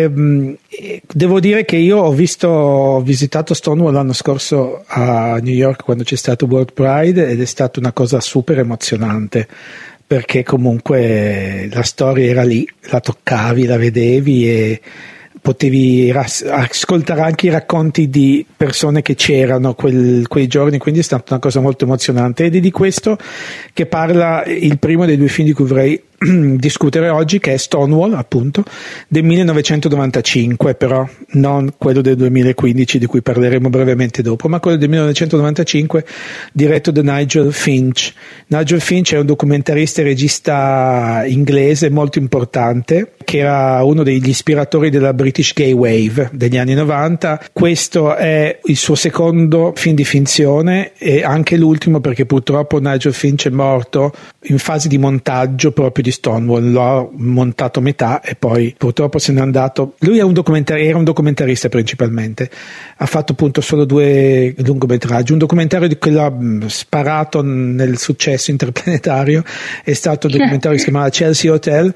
Devo dire che io ho visitato Stonewall l'anno scorso a New York quando c'è stato World Pride, ed è stata una cosa super emozionante, perché comunque la storia era lì, la toccavi, la vedevi e potevi ascoltare anche i racconti di persone che c'erano quei giorni, quindi è stata una cosa molto emozionante, ed è di questo che parla il primo dei 2 film di cui vorrei discutere oggi, che è Stonewall, appunto, del 1995, però non quello del 2015 di cui parleremo brevemente dopo, ma quello del 1995 diretto da Nigel Finch. Nigel Finch è un documentarista e regista inglese molto importante, che era uno degli ispiratori della British Gay Wave degli anni 90. Questo è il suo secondo film di finzione e anche l'ultimo, perché purtroppo Nigel Finch è morto in fase di montaggio proprio di Stonewall. L'ho montato a metà e poi purtroppo se n'è andato. Lui era un documentarista principalmente, ha fatto appunto solo 2 lungometraggi. Un documentario di cui l'ha sparato nel successo interplanetario è stato un documentario che si chiamava Chelsea Hotel,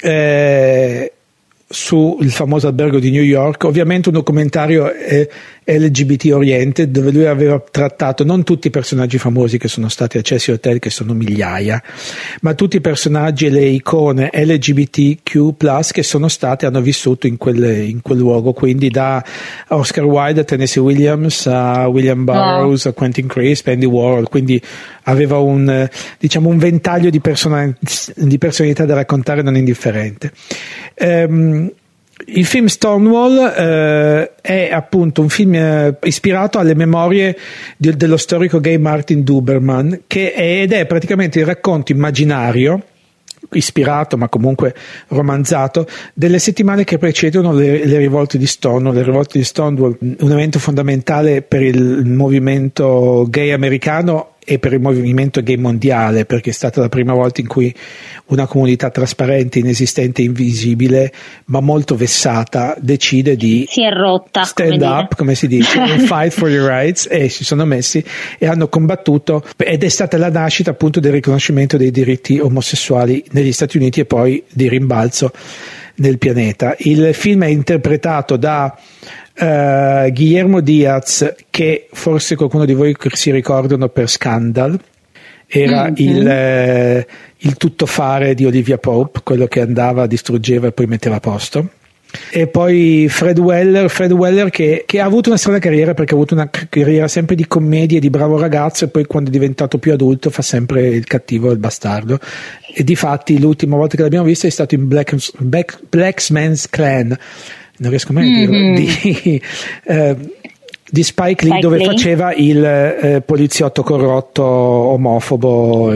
sul famoso albergo di New York, ovviamente un documentario LGBT oriented, dove lui aveva trattato non tutti i personaggi famosi che sono stati a Chelsea Hotel, che sono migliaia, ma tutti i personaggi e le icone LGBTQ+ che hanno vissuto in quel luogo, quindi da Oscar Wilde a Tennessee Williams a William Burroughs a Quentin Crisp, Andy Warhol, quindi aveva un ventaglio di personalità da raccontare non indifferente. Il film Stonewall è appunto un film ispirato alle memorie dello storico gay Martin Duberman, ed è praticamente il racconto immaginario, ispirato ma comunque romanzato, delle settimane che precedono le rivolte di Stonewall. Le rivolte di Stonewall, un evento fondamentale per il movimento gay americano e per il movimento gay mondiale, perché è stata la prima volta in cui una comunità trasparente, inesistente, invisibile, ma molto vessata, decide di si è rotta, stand up, come si dice, fight for your rights, e si sono messi e hanno combattuto, ed è stata la nascita appunto del riconoscimento dei diritti omosessuali negli Stati Uniti e poi di rimbalzo nel pianeta. Il film è interpretato da Guillermo Diaz, che forse qualcuno di voi si ricordano per Scandal, era il tuttofare di Olivia Pope, quello che andava, distruggeva e poi metteva a posto. E poi Fred Weller che ha avuto una strana carriera, perché ha avuto una carriera sempre di commedia, di bravo ragazzo, e poi quando è diventato più adulto fa sempre il cattivo e il bastardo, e difatti l'ultima volta che l'abbiamo visto è stato in Black Man's Clan, non riesco mai a dirlo, di Spike Lee, dove faceva il poliziotto corrotto, omofobo,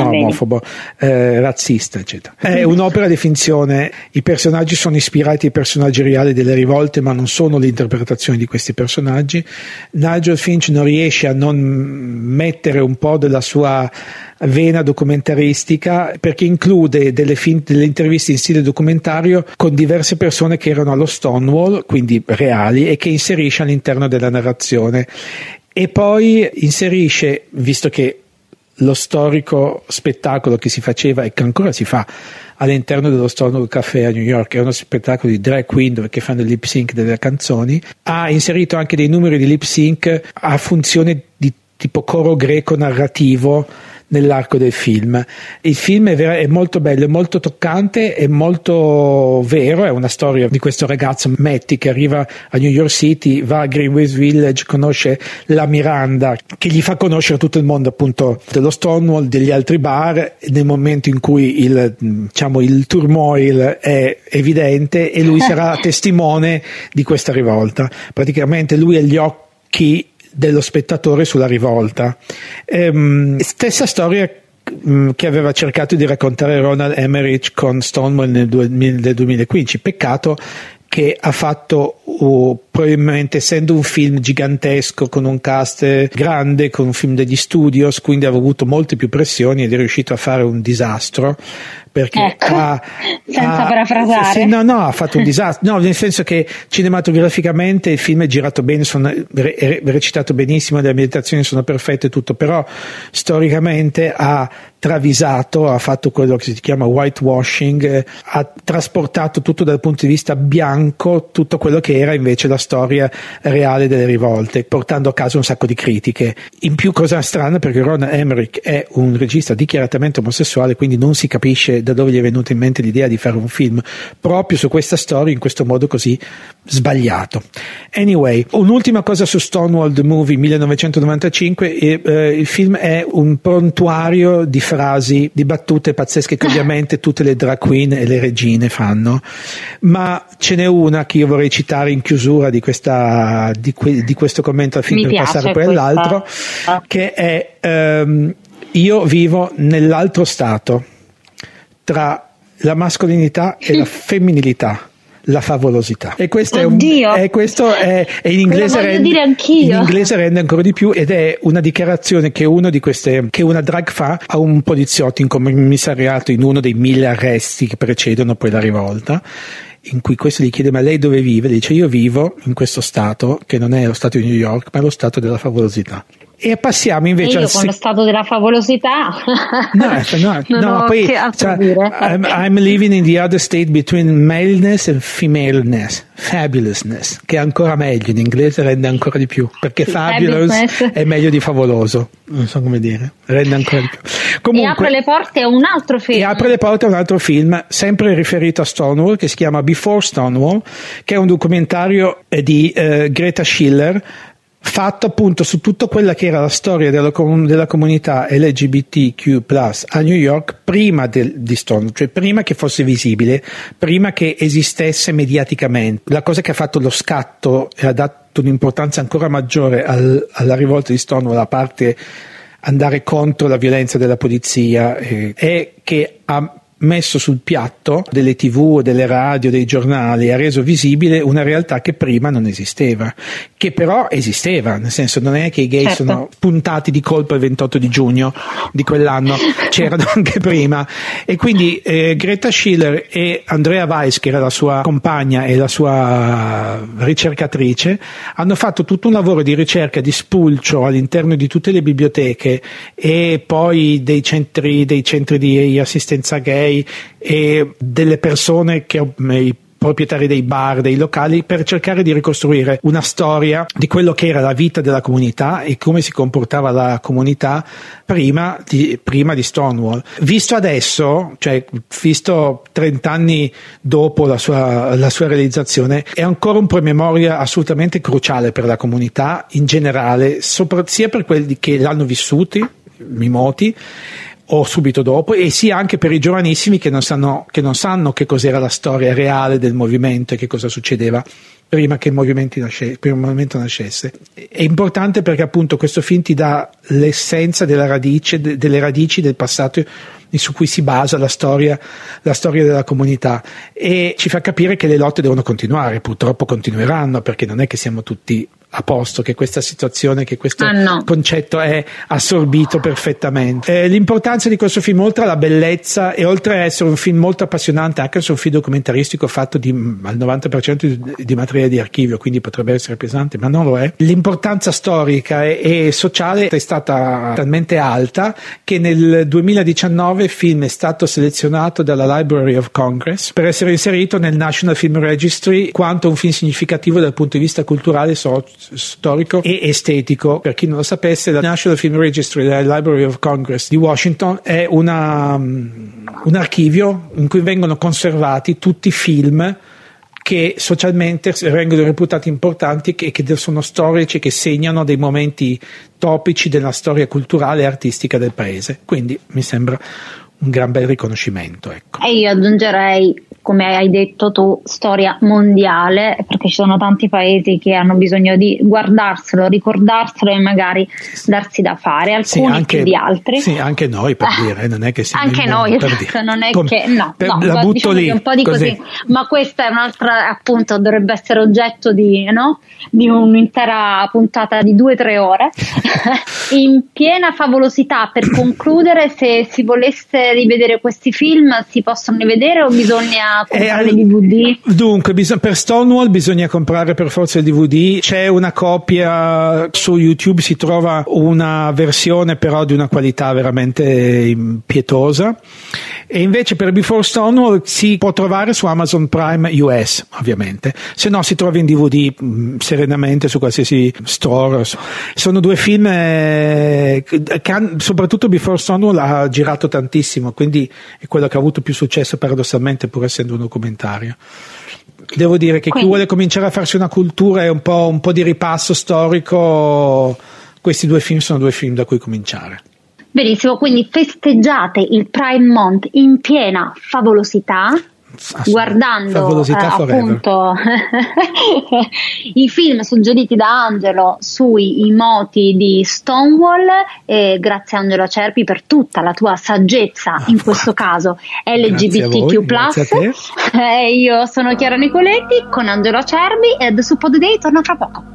razzista, eccetera. È un'opera di finzione, i personaggi sono ispirati ai personaggi reali delle rivolte, ma non sono l'interpretazione di questi personaggi. Nigel Finch non riesce a non mettere un po' della sua vena documentaristica, perché include delle interviste in stile documentario con diverse persone che erano allo Stonewall, quindi reali, e che inserisce all'interno della narrazione. E poi inserisce, visto che lo storico spettacolo che si faceva e che ancora si fa all'interno dello Stonewall Café a New York è uno spettacolo di drag queen dove che fanno il lip sync delle canzoni, ha inserito anche dei numeri di lip sync a funzione di tipo coro greco narrativo nell'arco del film. Il film è molto bello, è molto toccante, è molto vero, è una storia di questo ragazzo Matty che arriva a New York City, va a Greenwich Village, conosce la Miranda che gli fa conoscere tutto il mondo appunto dello Stonewall, degli altri bar, nel momento in cui il turmoil è evidente, e lui sarà testimone di questa rivolta. Praticamente lui è gli occhi dello spettatore sulla rivolta. Stessa storia che aveva cercato di raccontare Ronald Emmerich con Stonewall nel 2015. Peccato che ha fatto, probabilmente essendo un film gigantesco con un cast grande, con un film degli studios, quindi ha avuto molte più pressioni ed è riuscito a fare un disastro, perché senza parafrasare. Ha fatto un disastro, no, nel senso che cinematograficamente il film è girato bene, è recitato benissimo, le ambientazioni sono perfette e tutto, però storicamente ha travisato, ha fatto quello che si chiama whitewashing, ha trasportato tutto dal punto di vista bianco tutto quello che era invece la storia reale delle rivolte, portando a casa un sacco di critiche. In più, cosa strana, perché Ron Emmerich è un regista dichiaratamente omosessuale, quindi non si capisce da dove gli è venuta in mente l'idea di fare un film proprio su questa storia in questo modo così sbagliato. Anyway, un'ultima cosa su Stonewall the Movie 1995, il film è un prontuario di frasi, di battute pazzesche che ovviamente tutte le drag queen e le regine fanno, ma ce n'è una che io vorrei citare in chiusura di questo commento al film, per passare poi all'altro, che è io vivo nell'altro stato tra la mascolinità e la femminilità, la favolosità. E questo è in inglese rende ancora di più, ed è una dichiarazione che una drag fa a un poliziotto in commissariato in uno dei 1000 arresti che precedono poi la rivolta, in cui questo gli chiede: ma lei dove vive? Dice: io vivo in questo stato, che non è lo stato di New York, ma è lo stato della favolosità. E passiamo invece con lo stato della favolosità poi I'm living in the other state between maleness and femaleness, fabulousness, che è ancora meglio, in inglese rende ancora di più, perché fabulous è meglio di favoloso, non so come dire, rende ancora di più. Comunque, e apre le porte a un altro film sempre riferito a Stonewall, che si chiama Before Stonewall, che è un documentario di Greta Schiller, fatto appunto su tutta quella che era la storia della comunità LGBTQ+ a New York prima di Stonewall, cioè prima che fosse visibile, prima che esistesse mediaticamente. La cosa che ha fatto lo scatto e ha dato un'importanza ancora maggiore alla rivolta di Stonewall, a parte andare contro la violenza della polizia, è che ha messo sul piatto delle TV, delle radio, dei giornali, ha reso visibile una realtà che prima non esisteva, che però esisteva, nel senso non è che i gay sono puntati di colpo il 28 di giugno di quell'anno, c'erano anche prima. E quindi Greta Schiller e Andrea Weiss, che era la sua compagna e la sua ricercatrice, hanno fatto tutto un lavoro di ricerca, di spulcio all'interno di tutte le biblioteche e poi dei centri di assistenza gay e delle persone che i proprietari dei bar, dei locali, per cercare di ricostruire una storia di quello che era la vita della comunità e come si comportava la comunità prima di Stonewall. Visto adesso, cioè visto 30 anni dopo la sua realizzazione, è ancora un promemoria assolutamente cruciale per la comunità in generale, sia per quelli che l'hanno vissuti, i moti, o subito dopo, e sia anche per i giovanissimi che non sanno che cos'era la storia reale del movimento e che cosa succedeva prima che il movimento nascesse. È importante perché appunto questo film ti dà l'essenza delle radici del passato su cui si basa la storia della comunità, e ci fa capire che le lotte devono continuare, purtroppo continueranno, perché non è che siamo tutti a posto, che questa situazione, che questo concetto è assorbito perfettamente. L'importanza di questo film, oltre alla bellezza e oltre a essere un film molto appassionante, anche se un film documentaristico fatto al 90% di materiale di archivio, quindi potrebbe essere pesante, ma non lo è. L'importanza storica e sociale è stata talmente alta che nel 2019 il film è stato selezionato dalla Library of Congress per essere inserito nel National Film Registry quanto un film significativo dal punto di vista culturale, storico e estetico. Per chi non lo sapesse, la National Film Registry della Library of Congress di Washington è un archivio in cui vengono conservati tutti i film che socialmente vengono reputati importanti, che sono storici, che segnano dei momenti topici della storia culturale e artistica del paese. Quindi mi sembra un gran bel riconoscimento, ecco. E io aggiungerei, come hai detto tu, storia mondiale, perché ci sono tanti paesi che hanno bisogno di guardarselo, ricordarselo e magari darsi da fare, alcuni più di altri. Sì, anche noi, per dire, non è che siamo anche noi, non è che la butto diciamo lì, un po' di così. Ma questa è un'altra, appunto, dovrebbe essere oggetto di un'intera puntata di 2-3 ore. In piena favolosità, per concludere, se si volesse rivedere questi film, si possono rivedere o bisogna comprare il DVD? Dunque, per Stonewall bisogna comprare per forza il DVD. C'è una copia su YouTube, si trova una versione però di una qualità veramente pietosa, e invece per Before Stonewall si può trovare su Amazon Prime US, ovviamente, se no si trova in DVD serenamente su qualsiasi store. Sono due film soprattutto Before Stonewall ha girato tantissimo, quindi è quello che ha avuto più successo paradossalmente, pur essendo un documentario. Devo dire che chi vuole cominciare a farsi una cultura e un po' di ripasso storico, questi due film sono due film da cui cominciare. Benissimo, quindi festeggiate il Pride Month in piena favolosità, guardando appunto i film suggeriti da Angelo sui moti di Stonewall, e grazie Angelo Acerbi per tutta la tua saggezza in questo caso LGBTQ+. Io sono Chiara Nicoletti con Angelo Acerbi e The Soup of the Day torna fra poco.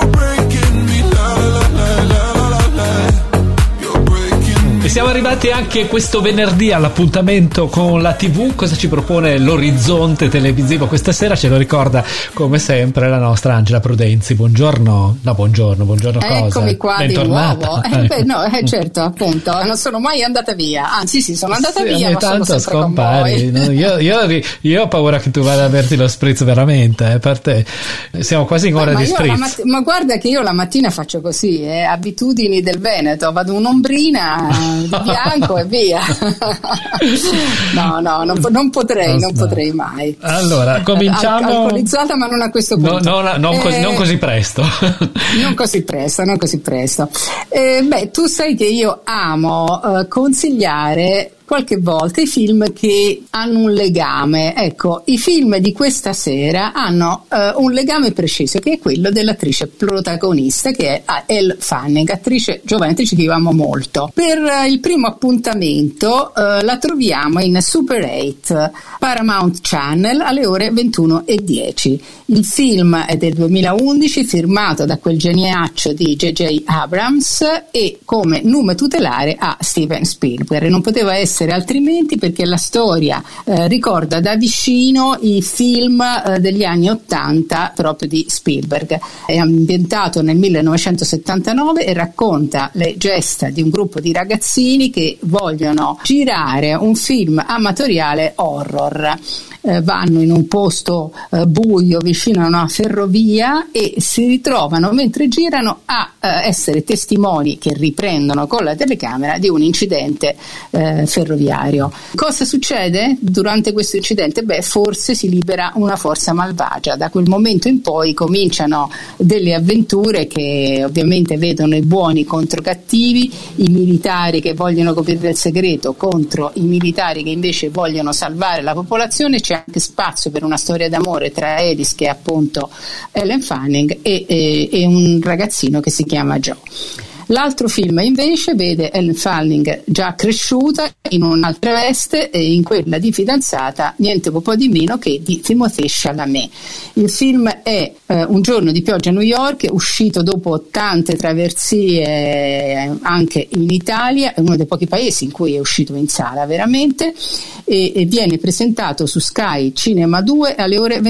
E siamo arrivati anche questo venerdì all'appuntamento con la TV. Cosa ci propone l'orizzonte televisivo questa sera? Ce lo ricorda come sempre la nostra Angela Prudenzi. Buongiorno. No, buongiorno cosa? Eccomi qua bentornata. Di nuovo. Certo, appunto, non sono mai andata via. Anzi, sì, sono andata via, ogni ma tanto sono sempre scompari. con voi. Io ho paura che tu vada a averti lo spritz veramente, per te. Siamo quasi in ora di spritz. Ma guarda che io la mattina faccio così, abitudini del Veneto, vado un'ombrina di bianco e via. No, non potrei mai. Allora, cominciamo. Alcolizzata, ma non a questo punto. Non così presto. Non così presto. Tu sai che io amo consigliare qualche volta i film che hanno un legame. Ecco, i film di questa sera hanno un legame preciso, che è quello dell'attrice protagonista, che è Elle Fanning, giovane attrice che io amo molto. Per il primo appuntamento la troviamo in Super 8 Paramount Channel alle ore 21:10. Il film è del 2011, firmato da quel geniaccio di J.J. Abrams e come nome tutelare a Steven Spielberg. Non poteva essere altrimenti, perché la storia ricorda da vicino i film degli anni 80 proprio di Spielberg. È ambientato nel 1979 e racconta le gesta di un gruppo di ragazzini che vogliono girare un film amatoriale horror. Vanno in un posto buio vicino a una ferrovia e si ritrovano mentre girano a essere testimoni che riprendono con la telecamera di un incidente ferroviario. Cosa succede durante questo incidente? Forse si libera una forza malvagia. Da quel momento in poi cominciano delle avventure che ovviamente vedono i buoni contro i cattivi, i militari che vogliono coprire il segreto contro i militari che invece vogliono salvare la popolazione. C'è anche spazio per una storia d'amore tra Alice, che è appunto Ellen Fanning, e un ragazzino che si chiama Joe. L'altro film invece vede Ellen Fanning già cresciuta in un'altra veste, e in quella di fidanzata niente po' di meno che di Timothée Chalamet. Il film è Un giorno di pioggia a New York, uscito dopo tante traversie anche in Italia, è uno dei pochi paesi in cui è uscito in sala veramente, e viene presentato su Sky Cinema 2 alle ore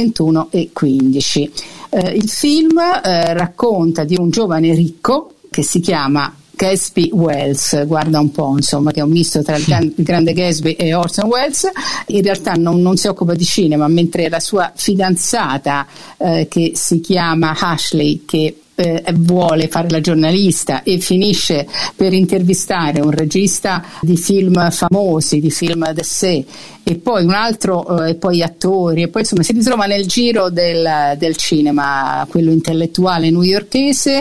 21:15. Il film racconta di un giovane ricco che si chiama Gatsby Wells, guarda un po', insomma, che è un misto tra il grande Gatsby e Orson Welles. In realtà non si occupa di cinema, mentre la sua fidanzata che si chiama Ashley, che vuole fare la giornalista e finisce per intervistare un regista di film famosi, di film d'essai, e poi un altro, e poi attori, e poi insomma si ritrova nel giro del cinema, quello intellettuale newyorkese.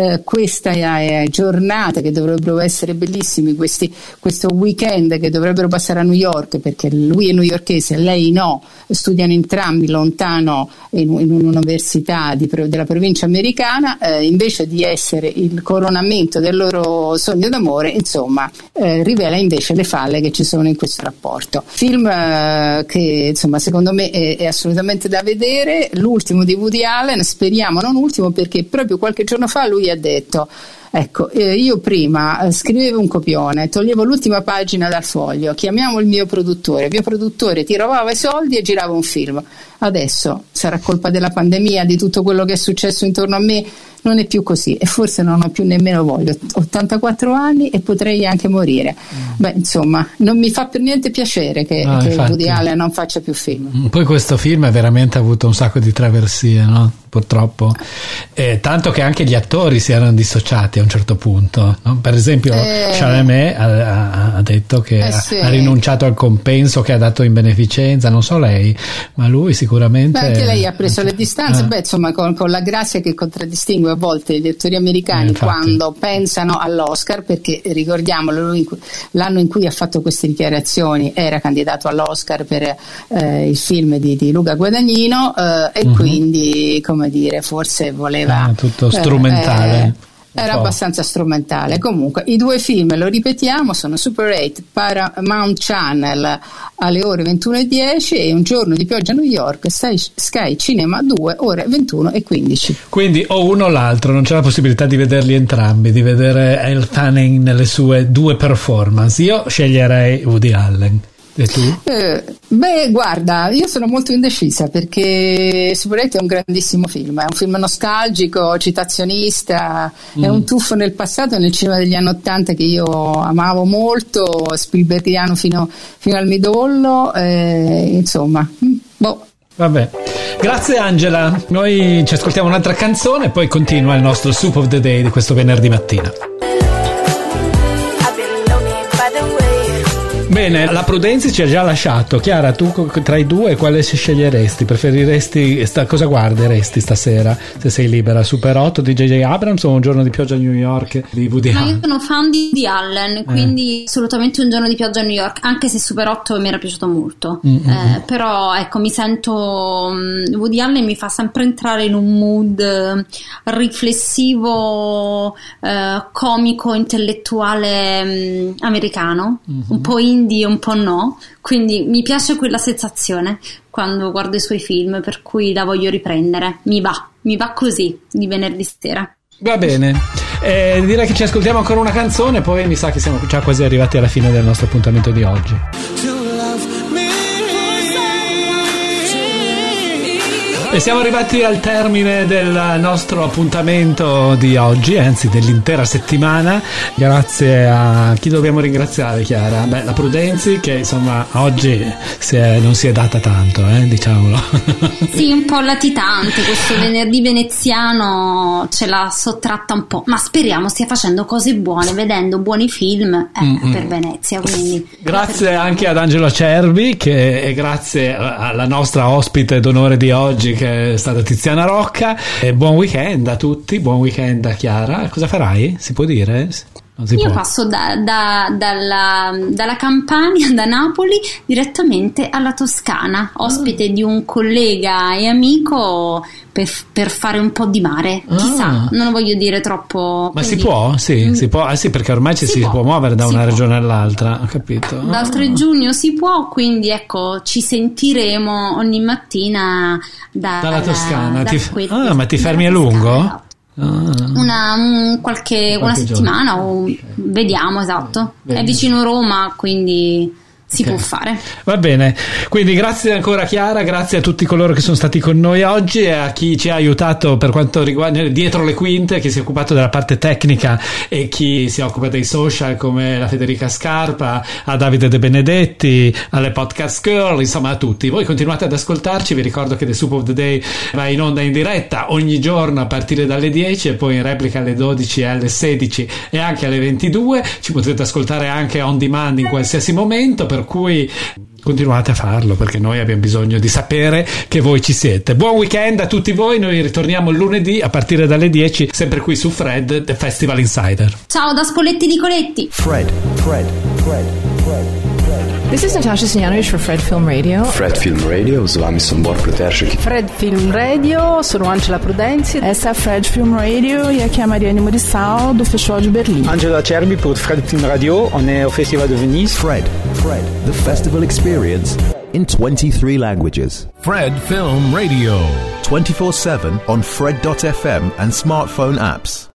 Questa giornata che dovrebbero essere bellissimi, questo weekend che dovrebbero passare a New York, perché lui è newyorkese, lei no, studiano entrambi lontano in un'università della provincia americana, invece di essere il coronamento del loro sogno d'amore, insomma, rivela invece le falle che ci sono in questo rapporto. Film che insomma secondo me è assolutamente da vedere, l'ultimo di Woody Allen, speriamo non ultimo, perché proprio qualche giorno fa lui ha detto: ecco, io prima scrivevo un copione, toglievo l'ultima pagina dal foglio, chiamiamo il mio produttore ti rubava i soldi e girava un film. Adesso sarà colpa della pandemia, di tutto quello che è successo intorno a me, non è più così, e forse non ho più nemmeno voglia. Ho 84 anni e potrei anche morire. Insomma, non mi fa per niente piacere che Woody Allen non faccia più film. Poi questo film ha veramente avuto un sacco di traversie, no? Purtroppo, tanto che anche gli attori si erano dissociati a un certo punto, no? Per esempio Chalamet ha detto che ha rinunciato al compenso che ha dato in beneficenza, non so lei, ma lui sicuramente anche lei ha preso le distanze. Insomma, con la grazia che contraddistingue a volte gli attori americani quando pensano all'Oscar, perché ricordiamolo, lui l'anno in cui ha fatto queste dichiarazioni era candidato all'Oscar per il film di Luca Guadagnino, e quindi, come dire, forse voleva tutto strumentale. Era abbastanza strumentale. Comunque i due film, lo ripetiamo, sono Super 8 Paramount Channel alle ore 21:10 e Un giorno di pioggia a New York Sky Cinema 2 ore 21:15. Quindi o uno o l'altro, non c'è la possibilità di vederli entrambi, di vedere Elle Fanning nelle sue due performance. Io sceglierei Woody Allen. E tu? Guarda, io sono molto indecisa, perché sicuramente è un grandissimo film, è un film nostalgico, citazionista, è un tuffo nel passato, nel cinema degli anni '80 che io amavo molto, Spielbergiano fino al midollo, insomma, Vabbè, grazie Angela, noi ci ascoltiamo un'altra canzone e poi continua il nostro Soup of the Day di questo venerdì mattina. Bene, la Prudenzi ci ha già lasciato. Chiara, tu tra i due quale sceglieresti? Preferiresti, cosa guarderesti stasera se sei libera? Super 8 di J.J. Abrams o Un giorno di pioggia a New York di Woody Allen? Io sono fan di Allen, quindi assolutamente Un giorno di pioggia a New York, anche se Super 8 mi era piaciuto molto. Però ecco, mi sento Woody Allen mi fa sempre entrare in un mood riflessivo, comico, intellettuale americano, un po' indie, un po' no, quindi mi piace quella sensazione quando guardo i suoi film, per cui la voglio riprendere. Mi va così di venerdì sera. Va bene, direi che ci ascoltiamo ancora una canzone, poi mi sa che siamo già quasi arrivati alla fine del nostro appuntamento di oggi. E siamo arrivati al termine del nostro appuntamento di oggi, anzi dell'intera settimana. Grazie a chi dobbiamo ringraziare, Chiara? Beh, la Prudenzi, che insomma oggi non si è data tanto, diciamolo. Sì, un po' latitante, questo venerdì veneziano ce l'ha sottratta un po', ma speriamo stia facendo cose buone, vedendo buoni film per Venezia. Quindi grazie anche ad Angelo Acerbi, e grazie alla nostra ospite d'onore di oggi, che è stata Tiziana Rocca. E buon weekend a tutti, buon weekend a Chiara. Cosa farai? Si può dire? Io passo dalla Campania, da Napoli, direttamente alla Toscana, ospite di un collega e amico per fare un po' di mare. Chissà, non lo voglio dire troppo. Ma quindi... si può? Sì, si può. Sì, perché ormai si può muovere da una regione all'altra, ho capito. Dal 3 giugno si può, quindi ecco, ci sentiremo ogni mattina dalla Toscana. Ma ti fermi a lungo? Una settimana o vediamo, esatto. Bene. È vicino Roma, quindi si può fare. Va bene, quindi grazie ancora Chiara, grazie a tutti coloro che sono stati con noi oggi e a chi ci ha aiutato per quanto riguarda dietro le quinte, chi si è occupato della parte tecnica e chi si occupa dei social, come la Federica Scarpa, a Davide De Benedetti, alle Podcast Girl, insomma a tutti. Voi continuate ad ascoltarci, vi ricordo che The Soup of the Day va in onda in diretta ogni giorno a partire dalle 10 e poi in replica alle 12 e alle 16 e anche alle 22. Ci potete ascoltare anche on demand in qualsiasi momento, per cui continuate a farlo, perché noi abbiamo bisogno di sapere che voi ci siete. Buon weekend a tutti voi, noi ritorniamo lunedì a partire dalle 10, sempre qui su Fred, The Festival Insider. Ciao da Spolletti di Coletti. Fred. This is Natasha Stojanovic for Fred Film Radio. Fred Film Radio, z vami sem Bor Pleteršek. Fred Film Radio, sono Angela Prudenzi. Essa é Fred Film Radio e aqui é a Mariane Murissal do Festival de Berlim. Angela Acerbi pour Fred Film Radio, on est au Festival de Venise. Fred, the festival experience in 23 languages. Fred Film Radio. 24/7 on Fred.fm and smartphone apps.